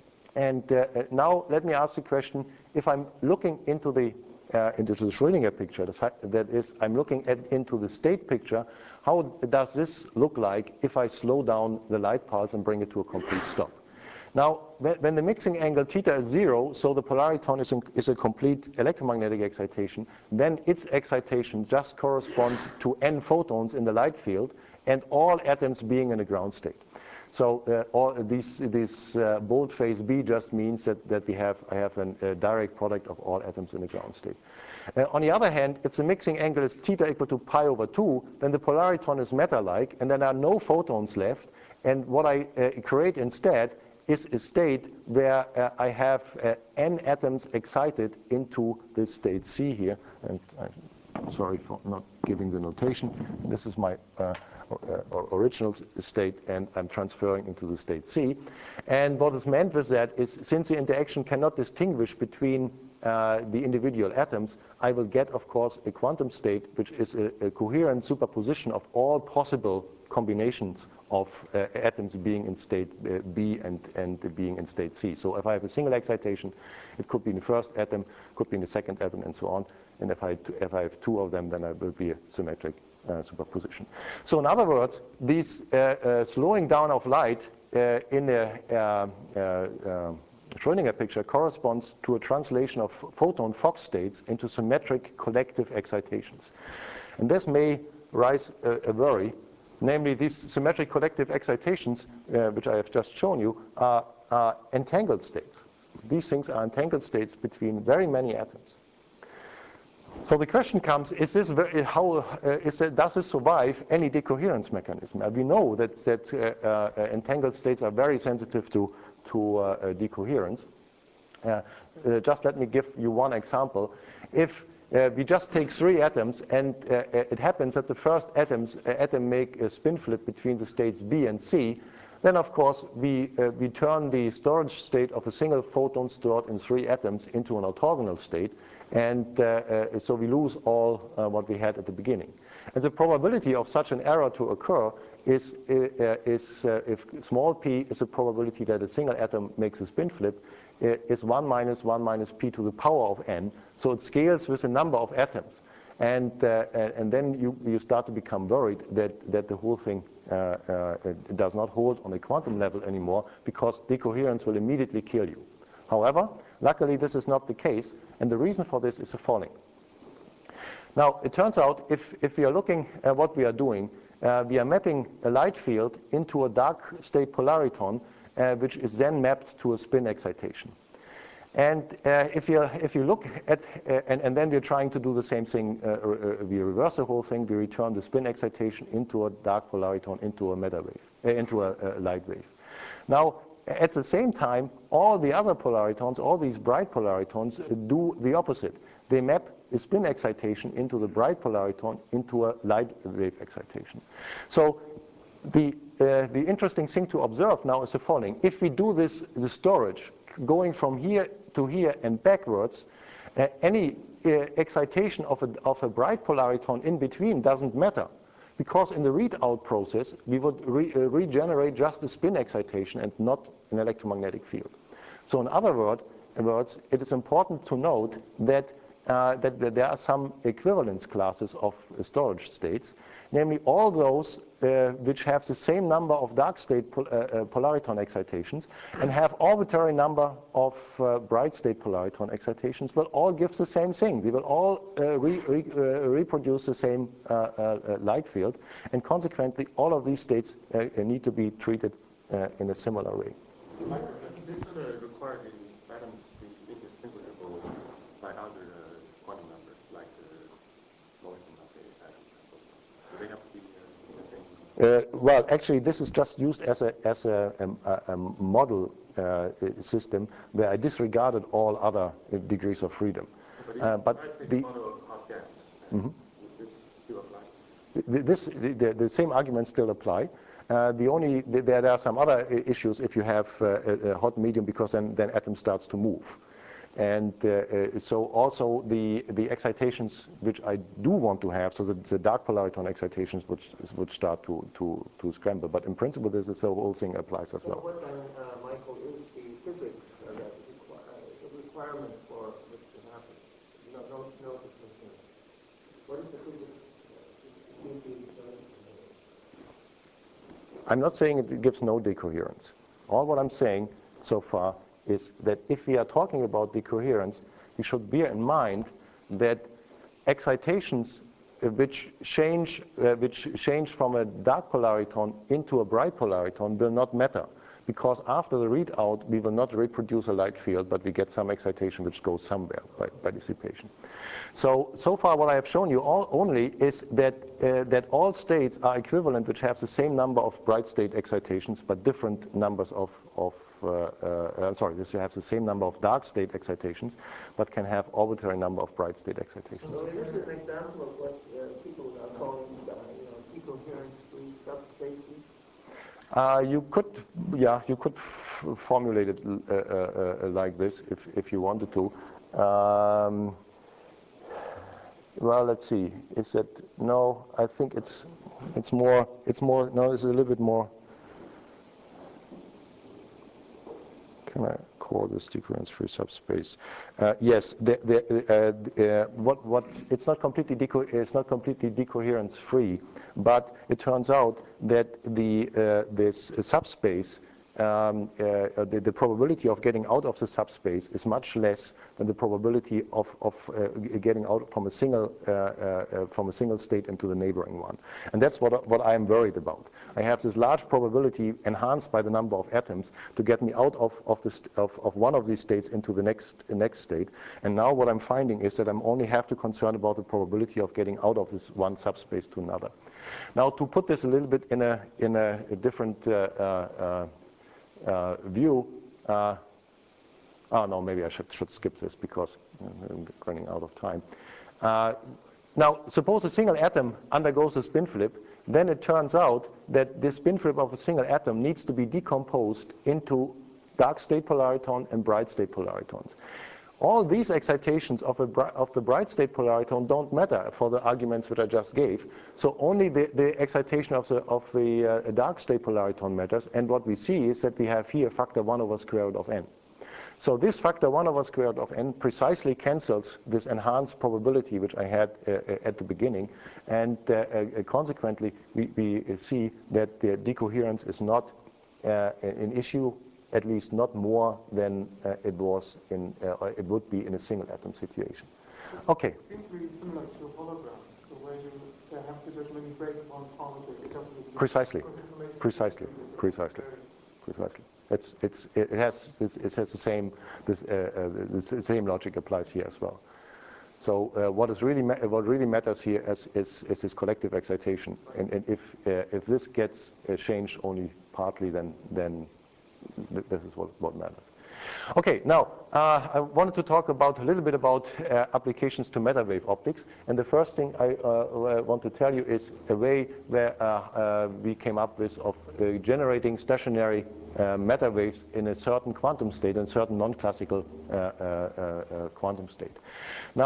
and uh, now let me ask the question, if I'm looking into the, uh, into the Schrödinger picture, that is, I'm looking at, into the state picture, how does this look like if I slow down the light pulse and bring it to a complete stop? Now, when the mixing angle theta is zero, so the polariton is, in, is a complete electromagnetic excitation, then its excitation just corresponds to n photons in the light field and all atoms being in a ground state. So uh, all these, this uh, bold phase B just means that, that we have, I have an, a direct product of all atoms in the ground state. Uh, on the other hand, if the mixing angle is theta equal to pi over two, then the polariton is matter-like, and then there are no photons left. And what I uh, create instead is a state where uh, I have uh, n atoms excited into this state C here. And I'm sorry for not giving the notation. This is my uh, or, or original state, and I'm transferring into the state C. And what is meant with that is, since the interaction cannot distinguish between uh, the individual atoms, I will get, of course, a quantum state, which is a, a coherent superposition of all possible combinations of uh, atoms being in state uh, B and, and being in state C. So if I have a single excitation, it could be in the first atom, could be in the second atom, and so on. And if I, if I have two of them, then it will be a symmetric uh, superposition. So in other words, this uh, uh, slowing down of light uh, in a uh, uh, uh, Schrödinger picture corresponds to a translation of photon Fock states into symmetric collective excitations. And this may raise a, a worry. Namely, these symmetric collective excitations, uh, which I have just shown you, are, are entangled states. These things are entangled states between very many atoms. So the question comes: Is this very, how uh, is it, does this survive any decoherence mechanism? And we know that that uh, uh, entangled states are very sensitive to to uh, uh, decoherence. Uh, uh, just let me give you one example. If Uh, we just take three atoms, and uh, it happens that the first atoms uh, atom make a spin flip between the states B and C, then of course we uh, we turn the storage state of a single photon stored in three atoms into an orthogonal state, and uh, uh, so we lose all uh, what we had at the beginning. And the probability of such an error to occur is uh, is uh, if small p is a probability that a single atom makes a spin flip, is one minus one minus p to the power of n. So it scales with a number of atoms. And, uh, and then you, you start to become worried that, that the whole thing uh, uh, does not hold on a quantum level anymore, because decoherence will immediately kill you. However, luckily this is not the case, and the reason for this is the following. Now, it turns out if, if we are looking at what we are doing, uh, we are mapping a light field into a dark state polariton, Uh, which is then mapped to a spin excitation. And uh, if, you, if you look at, uh, and, and then we're trying to do the same thing, uh, uh, we reverse the whole thing, we return the spin excitation into a dark polariton, into a matter wave, uh, into a, a light wave. Now, at the same time, all the other polaritons, all these bright polaritons, uh, do the opposite. They map a spin excitation into the bright polariton into a light wave excitation. So the Uh, the interesting thing to observe now is the following. If we do this, the storage, going from here to here and backwards, uh, any uh, excitation of a, of a bright polariton in between doesn't matter. Because in the readout process, we would re, uh, regenerate just the spin excitation and not an electromagnetic field. So in other word, words, it is important to note that uh, that, that there are some equivalence classes of uh, storage states, namely all those uh, which have the same number of dark state pol uh, uh, polariton excitations and have arbitrary number of uh, bright state polariton excitations will all give the same thing. They will all uh, re re uh, reproduce the same uh, uh, light field, and consequently all of these states uh, need to be treated uh, in a similar way. Michael, this uh, requires the atoms to be indistinguishable by other uh, quantum numbers, like the motion of the atoms. Do they have to be uh, in the same? Uh, well, actually, this is just used as a as a, a, a model uh, system where I disregarded all other degrees of freedom. But, uh, but I take the the model of hot gas. Mm-hmm. Would this still apply? This, the, the same arguments still apply. Uh, the only the, there are some other issues if you have uh, a, a hot medium, because then then atom starts to move, and uh, uh, so also the the excitations which I do want to have, so the, the dark polariton excitations would would start to to to scramble. But in principle, this is the whole thing applies as well. So what then, uh, Michael, is the physics uh, that requ uh, the requirement for this to happen? No, no, no distinction. What is the physics? I'm not saying it gives no decoherence. All what I'm saying so far is that if we are talking about decoherence, we should bear in mind that excitations uh, which change uh, which change from a dark polariton into a bright polariton will not matter, because after the readout we will not reproduce a light field, but we get some excitation which goes somewhere by, by dissipation. So, so far what I have shown you all only is that, uh, that all states are equivalent which have the same number of bright state excitations, but different numbers of, of uh, uh, I'm sorry, this have the same number of dark state excitations, but can have arbitrary number of bright state excitations. So this is an example of what uh, people are calling, uh, you know, decoherence-free subspaces. Uh, you could, yeah, you could f formulate it uh, uh, uh, like this if, if you wanted to. Um, Well, let's see. Is it no? I think it's it's more. It's more. No, it's a little bit more. Can I call this decoherence-free subspace? Uh, yes. The, the, uh, uh, what what? It's not completely deco. It's not completely decoherence-free, but it turns out that the uh, this subspace. Um, uh, the, the probability of getting out of the subspace is much less than the probability of, of uh, getting out from a single uh, uh, from a single state into the neighboring one, and that's what what I am worried about. I have this large probability enhanced by the number of atoms to get me out of of, the of, of one of these states into the next uh, next state, and now what I'm finding is that I'm only have to concern about the probability of getting out of this one subspace to another. Now, to put this a little bit in a in a, a different uh, uh, Uh, view. Uh, oh no, maybe I should, should skip this because I'm running out of time. Uh, now, suppose a single atom undergoes a spin flip, then it turns out that this spin flip of a single atom needs to be decomposed into dark state polariton and bright state polaritons. All these excitations of, a, of the bright state polariton don't matter for the arguments which I just gave. So only the, the excitation of the, of the uh, dark state polariton matters. And what we see is that we have here factor one over square root of n. So this factor one over square root of n precisely cancels this enhanced probability which I had uh, at the beginning. And uh, uh, consequently, we, we see that the decoherence is not uh, an issue, at least not more than uh, it was in, uh, it would be in a single atom situation. Okay. It seems really similar to holograms, the way you uh, have situation when you break one particle. It doesn't Precisely. Precisely. Precisely. Precisely. It's, it's, it has, it has the same, this, uh, uh, the same logic applies here as well. So uh, what is really ma what really matters here is, is, is this collective excitation, and, and if uh, if this gets uh, changed only partly, then then this is what, what matters. Okay, now uh, I wanted to talk about a little bit about uh, applications to matter wave optics, and the first thing I uh, want to tell you is a way where uh, uh, we came up with of uh, generating stationary uh, matter waves in a certain quantum state and certain non-classical uh, uh, uh, quantum state. Now,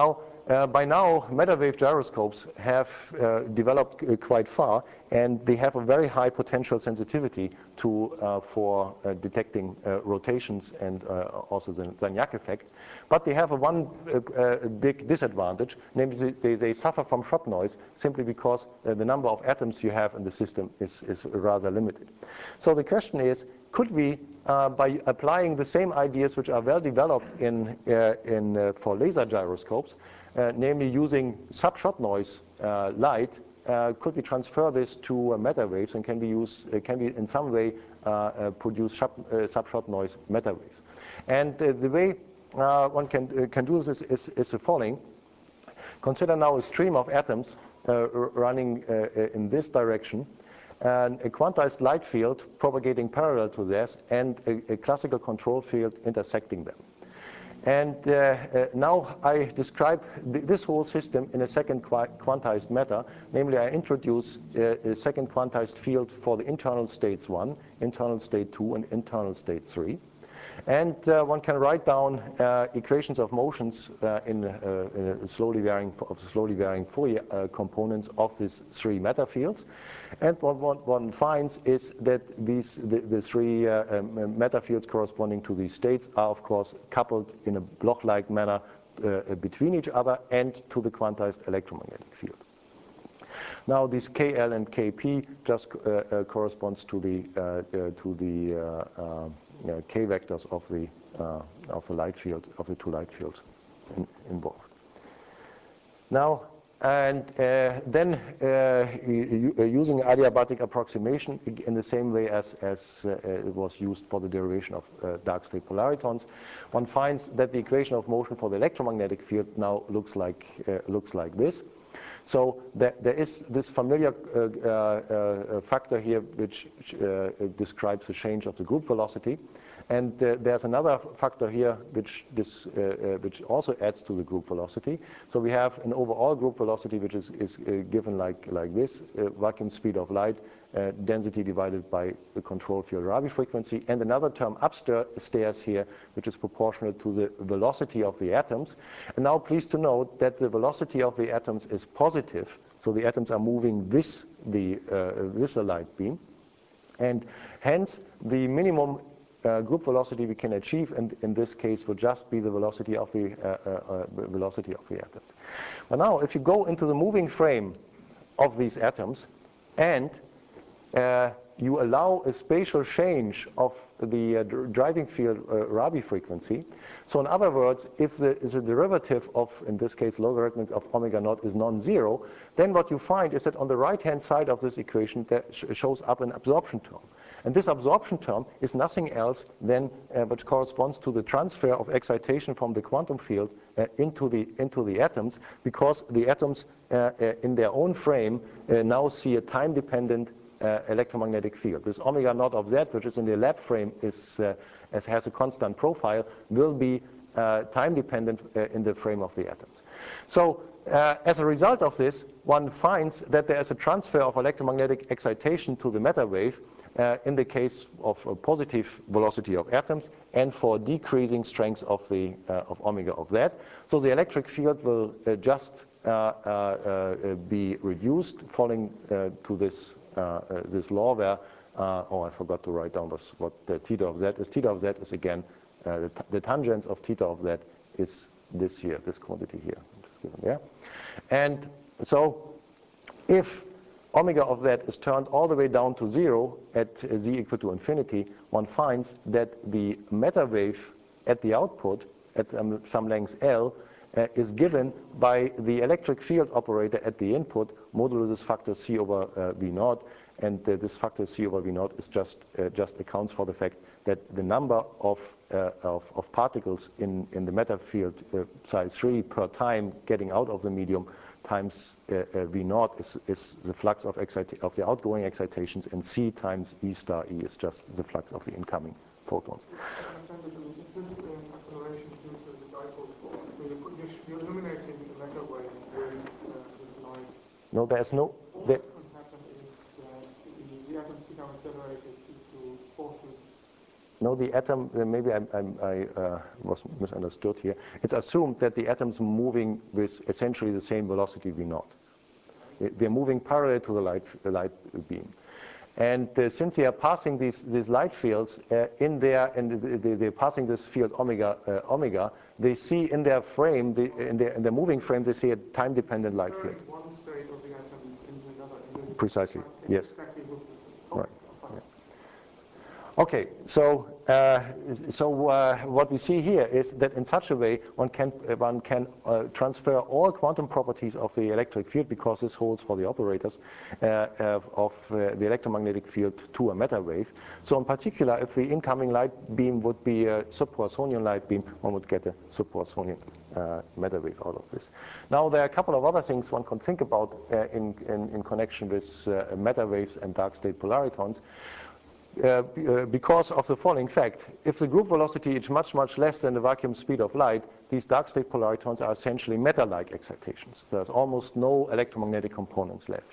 Uh, by now, matter wave gyroscopes have uh, developed uh, quite far, and they have a very high potential sensitivity to uh, for uh, detecting uh, rotations and uh, also the Sagnac effect. But they have a one uh, uh, big disadvantage, namely they, they suffer from shot noise simply because uh, the number of atoms you have in the system is, is rather limited. So the question is, could we, uh, by applying the same ideas which are well developed in, uh, in, uh, for laser gyroscopes, uh, namely using sub-shot noise uh, light, uh, could we transfer this to uh, matter waves and can be, use, uh, can be in some way uh, uh, produce sub, uh, sub-shot noise matter waves? And uh, the way uh, one can, uh, can do this is, is, is the following. Consider now a stream of atoms uh, running uh, in this direction, and a quantized light field propagating parallel to this, and a, a classical control field intersecting them. And uh, uh, now I describe th this whole system in a second qu quantized matter. Namely, I introduce uh, a second quantized field for the internal states one, internal state two, and internal state three. And uh, one can write down uh, equations of motions uh, in, uh, in slowly varying of slowly varying Fourier uh, components of these three matter fields. And what one, one finds is that these the, the three uh, um, matter fields corresponding to these states are of course coupled in a block-like manner uh, between each other and to the quantized electromagnetic field. Now, these K L and K P just uh, uh, corresponds to the uh, uh, to the uh, uh, uh, K vectors of the uh, of the light field of the two light fields in, involved. Now, and uh, then uh, using adiabatic approximation in the same way as as uh, it was used for the derivation of uh, dark state polaritons, one finds that the equation of motion for the electromagnetic field now looks like uh, looks like this. So there, there is this familiar uh, uh, uh, factor here which uh, describes the change of the group velocity. And uh, there's another factor here which, this, uh, uh, which also adds to the group velocity. So we have an overall group velocity which is, is uh, given like, like this, uh, vacuum speed of light, uh, density divided by the control field Rabi frequency, and another term upstairs here which is proportional to the velocity of the atoms. And now please to note that the velocity of the atoms is positive, so the atoms are moving with the, uh, with the light beam. And hence the minimum Uh, group velocity we can achieve, and in this case would just be the velocity of the uh, uh, uh, velocity of the atoms. But now, if you go into the moving frame of these atoms, and uh, you allow a spatial change of the uh, driving field uh, Rabi frequency, so in other words, if the, if the derivative of, in this case, logarithmic of omega naught is non-zero, then what you find is that on the right-hand side of this equation, there sh shows up an absorption term. And this absorption term is nothing else than uh, which corresponds to the transfer of excitation from the quantum field uh, into the into the atoms, because the atoms uh, uh, in their own frame uh, now see a time-dependent uh, electromagnetic field. This omega naught of z, which is in the lab frame, is uh, as has a constant profile, will be uh, time-dependent uh, in the frame of the atoms. So uh, as a result of this, one finds that there is a transfer of electromagnetic excitation to the matter wave. Uh, in the case of a positive velocity of atoms and for decreasing strength of the uh, of omega of that. So the electric field will uh, just uh, uh, uh, be reduced following uh, to this uh, uh, this law where uh, oh I forgot to write down this, what the theta of z is. Theta of z is again uh, the, the tangents of theta of z is this here, this quantity here, given, yeah. And so if omega of that is turned all the way down to zero at z equal to infinity, one finds that the matter wave at the output at um, some length L uh, is given by the electric field operator at the input modulo this factor c over uh, v naught, and uh, this factor c over v naught is just uh, just accounts for the fact that the number of uh, of, of particles in in the matter field uh, size three per time getting out of the medium times uh, uh, V naught is, is the flux of, of the outgoing excitations, and C times E star E is just the flux of the incoming photons. I understand this. I mean, is this um, acceleration due to the dipole force? So you're, you're, you're eliminating the matter wave with uh, this light. No, there's no. All There, that can happen is that the, the atoms become accelerated due to forces no, the atom, uh, maybe I, I, I uh, was misunderstood here. It's assumed that the atom's moving with essentially the same velocity v naught. They're moving parallel to the light, the light beam. And uh, since they are passing these, these light fields uh, in there, and they, they're passing this field omega, uh, omega, they see in their frame, the, in, their, in their moving frame, they see a time-dependent light field. One state of the atom into another. And Precisely, yes. Exactly what Right. Okay, so uh, so uh, what we see here is that in such a way one can uh, one can uh, transfer all quantum properties of the electric field, because this holds for the operators uh, uh, of uh, the electromagnetic field, to a matter wave. So in particular, if the incoming light beam would be a sub-Poissonian light beam, one would get a sub-Poissonian uh, matter wave out of this. Now there are a couple of other things one can think about uh, in, in in connection with uh, matter waves and dark state polaritons. Uh, uh, because of the following fact: if the group velocity is much, much less than the vacuum speed of light, these dark state polaritons are essentially matter-like excitations. There's almost no electromagnetic components left.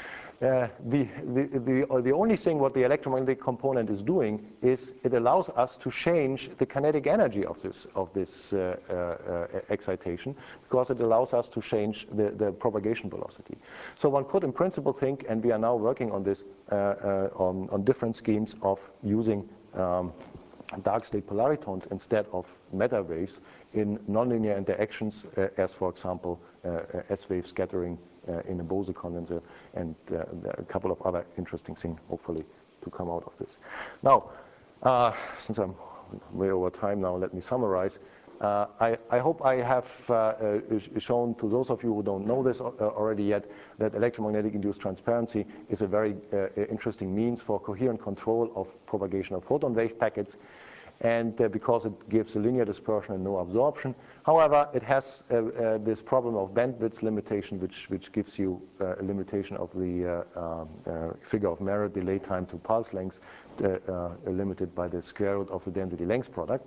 Uh, the, the, the, uh, the only thing what the electromagnetic component is doing is it allows us to change the kinetic energy of this, of this uh, uh, uh, excitation, because it allows us to change the, the propagation velocity. So one could in principle think, and we are now working on this, uh, uh, on, on different schemes of using um, dark state polaritons instead of matter waves in nonlinear interactions, uh, as for example uh, S-wave scattering uh, in a Bose condenser, and uh, a couple of other interesting things hopefully to come out of this. Now, uh, since I'm way over time now, let me summarize. Uh, I, I hope I have uh, uh, shown to those of you who don't know this uh, already yet that electromagnetic induced transparency is a very uh, interesting means for coherent control of propagation of photon wave packets, and uh, because it gives a linear dispersion and no absorption. However, it has uh, uh, this problem of bandwidth limitation, which, which gives you uh, a limitation of the uh, um, uh, figure of merit delay time to pulse length, uh, uh, limited by the square root of the density length product.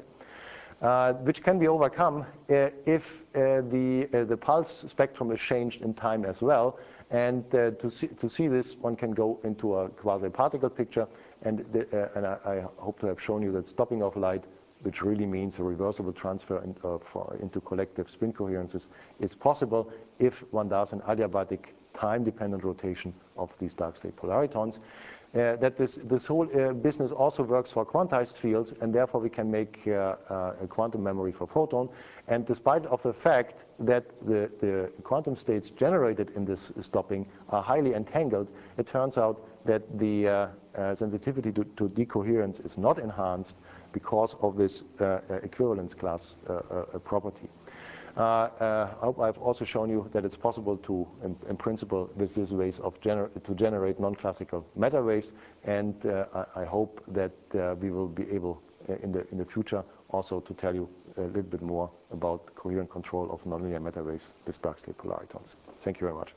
Uh, which can be overcome uh, if uh, the, uh, the pulse spectrum is changed in time as well. And uh, to, see, to see this, one can go into a quasi-particle picture, and, the, uh, and I, I hope to have shown you that stopping of light, which really means a reversible transfer in, uh, for, into collective spin coherences, is possible if one does an adiabatic time-dependent rotation of these dark state polaritons. Uh, that this, this whole uh, business also works for quantized fields, and therefore we can make uh, uh, a quantum memory for photon. And despite of the fact that the, the quantum states generated in this stopping are highly entangled, it turns out that the uh, uh, sensitivity to, to decoherence is not enhanced because of this uh, equivalence class uh, uh, property. Uh, uh, I hope I've also shown you that it's possible to, in, in principle, with these ways of gener to generate non-classical matter waves, and uh, I, I hope that uh, we will be able, uh, in the in the future, also to tell you a little bit more about coherent control of nonlinear matter waves with dark state polaritons. Thank you very much.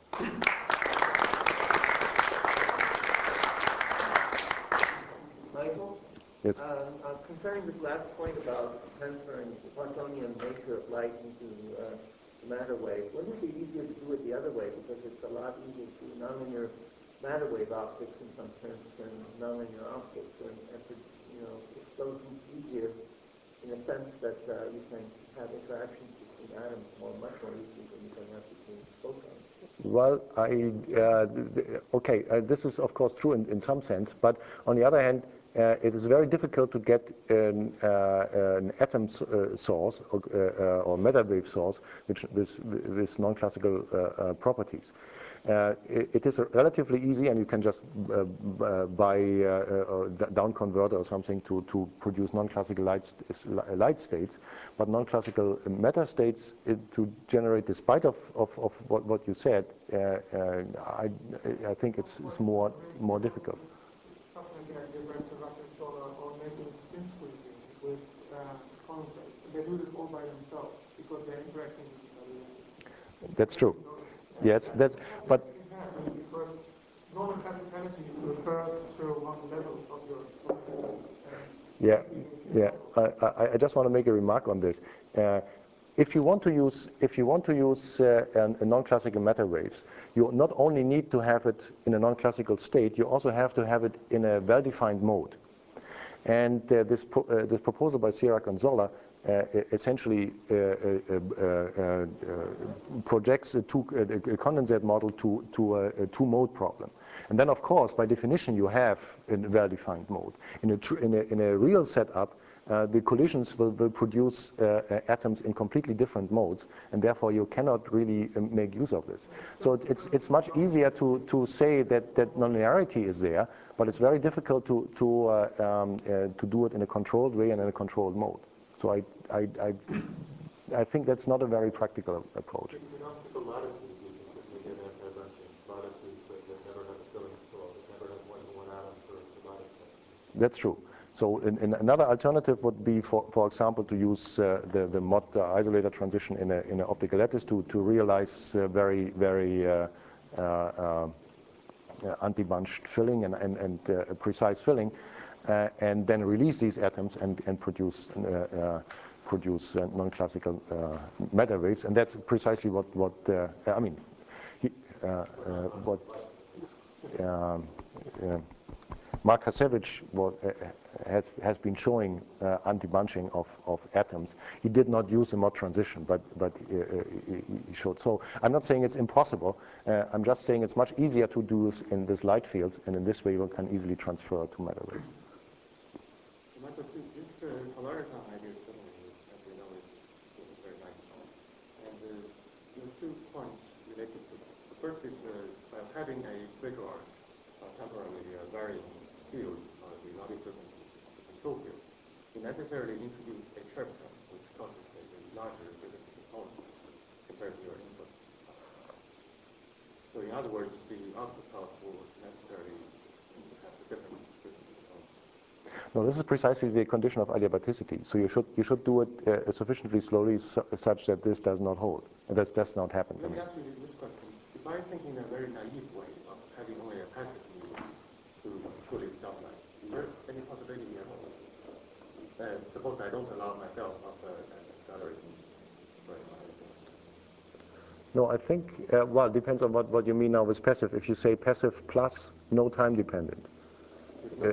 Michael? Yes. Um, uh, concerning this last point about transferring the Poissonian nature of light into uh, the matter wave, wouldn't it be easier to do it the other way, because it's a lot easier to do nonlinear matter wave optics in some sense than nonlinear optics, and, and to, you know, it's so easier in a sense that uh, you can have interactions between atoms more, much more easily than you can have between photons. Well, I, uh, okay, uh, this is of course true in, in some sense, but on the other hand, uh, it is very difficult to get an, uh, an atom uh, source or, uh, or matter wave source which with, with non-classical uh, uh, properties. Uh, it, it is relatively easy, and you can just uh, uh, buy uh, a down converter or something to, to produce non-classical light, st light states. But non-classical matter states, it, to generate, despite of, of, of what, what you said, uh, uh, I, I think it's, it's more, more difficult. Or making spin squeezing with um, concepts. They do this all by themselves because they're interacting with each other. That's true. Yes, that's, but because non-classicality refers to one level of your. Yeah, yeah. I, I, I just want to make a remark on this. Uh, if you want to use, if you want to use uh, an, a non-classical matter waves, you not only need to have it in a non-classical state, you also have to have it in a well-defined mode. And uh, this, pro uh, this proposal by Sirac and Zoller uh, essentially uh, uh, uh, uh, projects a, two, a, a condensate model to, to a, a two-mode problem. And then, of course, by definition, you have a well-defined mode. In a, tr in, a, in a real setup, uh, the collisions will, will produce uh, uh, atoms in completely different modes, and therefore you cannot really um, make use of this. So it, it's, it's much easier to, to say that, that nonlinearity is there, but it's very difficult to, to, uh, um, uh, to do it in a controlled way and in a controlled mode. So I, I, I, I think that's not a very practical approach. You can also put lattices, you can certainly get anti-bunching lattices that, that never have a filling, well, that never have more than one atom per, per lattice. That's true. So in, in another alternative would be, for, for example, to use uh, the, the mod uh, isolator transition in, a, in an optical lattice to, to realize uh, very, very uh, uh, uh, anti-bunched filling and, and, and uh, precise filling, uh, and then release these atoms and, and produce, uh, uh, produce uh, non-classical uh, matter waves. And that's precisely what, what uh, I mean, he, uh, uh, what um, uh, Mark Hasevich was, uh, has, has been showing uh, anti-bunching of, of atoms. He did not use a mod transition, but, but uh, he showed. So I'm not saying it's impossible. Uh, I'm just saying it's much easier to do this in this light field, and in this way we can easily transfer to matter waves. Michael, this uh, Polariton idea certainly, as we know, is, is very nice. And uh, there are two points related to that. The first is uh, by having a spectral arc uh, temporarily uh, varying field, or the Navier frequency control field, you necessarily introduce a chirp term, which causes a larger frequency component compared to your input. So in other words, the output pulse will necessarily have a different frequency component. No, this is precisely the condition of adiabaticity. So you should you should do it uh, sufficiently slowly su such that this does not hold. That does not happen. Let me ask you this question. If I'm thinking in a very naive way of having only a passive medium to truly stop light, is there any possibility at all? Uh, suppose I don't allow myself of uh, accelerating. Right. No, I think, uh, well, it depends on what, what you mean now with passive. If you say passive plus no time dependent. Uh,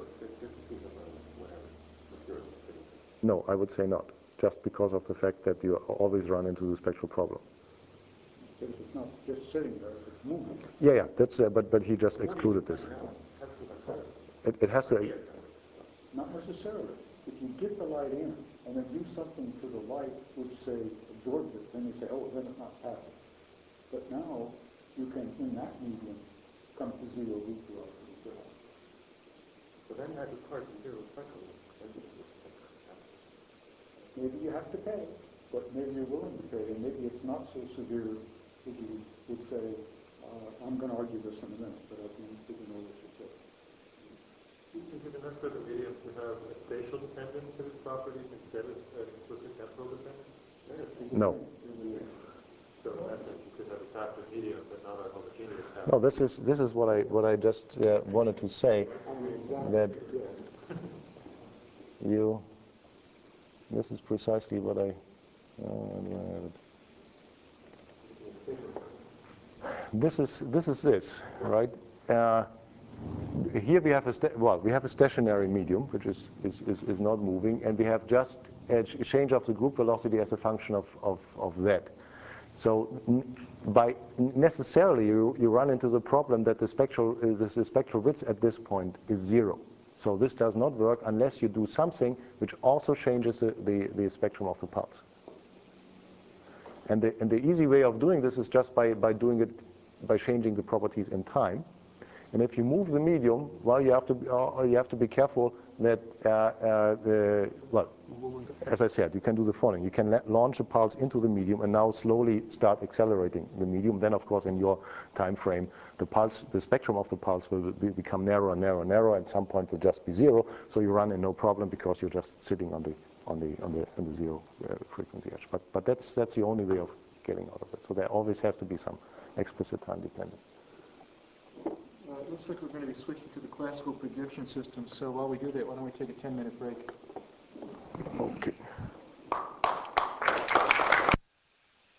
no, I would say not, just because of the fact that you always run into the spectral problem. Because it's not just sitting there, it's moving. Yeah, yeah, that's, uh, but, but he just excluded this. It, it has to... Not necessarily. If you get the light in and then do something to the light which, say, absorbs it, then you say, oh, then it's not passive. But now you can, in that medium, come to zero loop velocity zero. So then that requires zero spectral. Maybe you have to pay, but maybe you're willing to pay, and maybe it's not so severe that you would say, uh, I'm going to argue this in a minute, but I think you know what you say. Is it enough for the medium to have a spatial dependence to its properties instead of an explicit temporal dependence? No. So in that sense, you could have a passive medium, but not a homogeneous passive. No, this is this is what I what I just uh, wanted to say, that you. This is precisely what I. Uh, this is this is this right. Uh, here we have a well we have a stationary medium which is, is is is not moving, and we have just a change of the group velocity as a function of of of z. So by necessarily you, you run into the problem that the spectral uh, the, the spectral width at this point is zero. So this does not work unless you do something which also changes the, the, the spectrum of the pulse. And the, and the easy way of doing this is just by, by doing it by changing the properties in time. And if you move the medium, well, you have to be, uh, you have to be careful that uh, uh, the well, as I said, you can do the following: you can launch a pulse into the medium and now slowly start accelerating the medium. Then, of course, in your time frame, the pulse, the spectrum of the pulse will be, become narrower, narrower, narrower. At some point, will just be zero. So you run in no problem because you're just sitting on the on the on the on the zero uh, frequency edge. But but that's that's the only way of getting out of it. So there always has to be some explicit time dependence. Uh, looks like we're going to be switching to the classical projection system, so while we do that, why don't we take a ten minute break?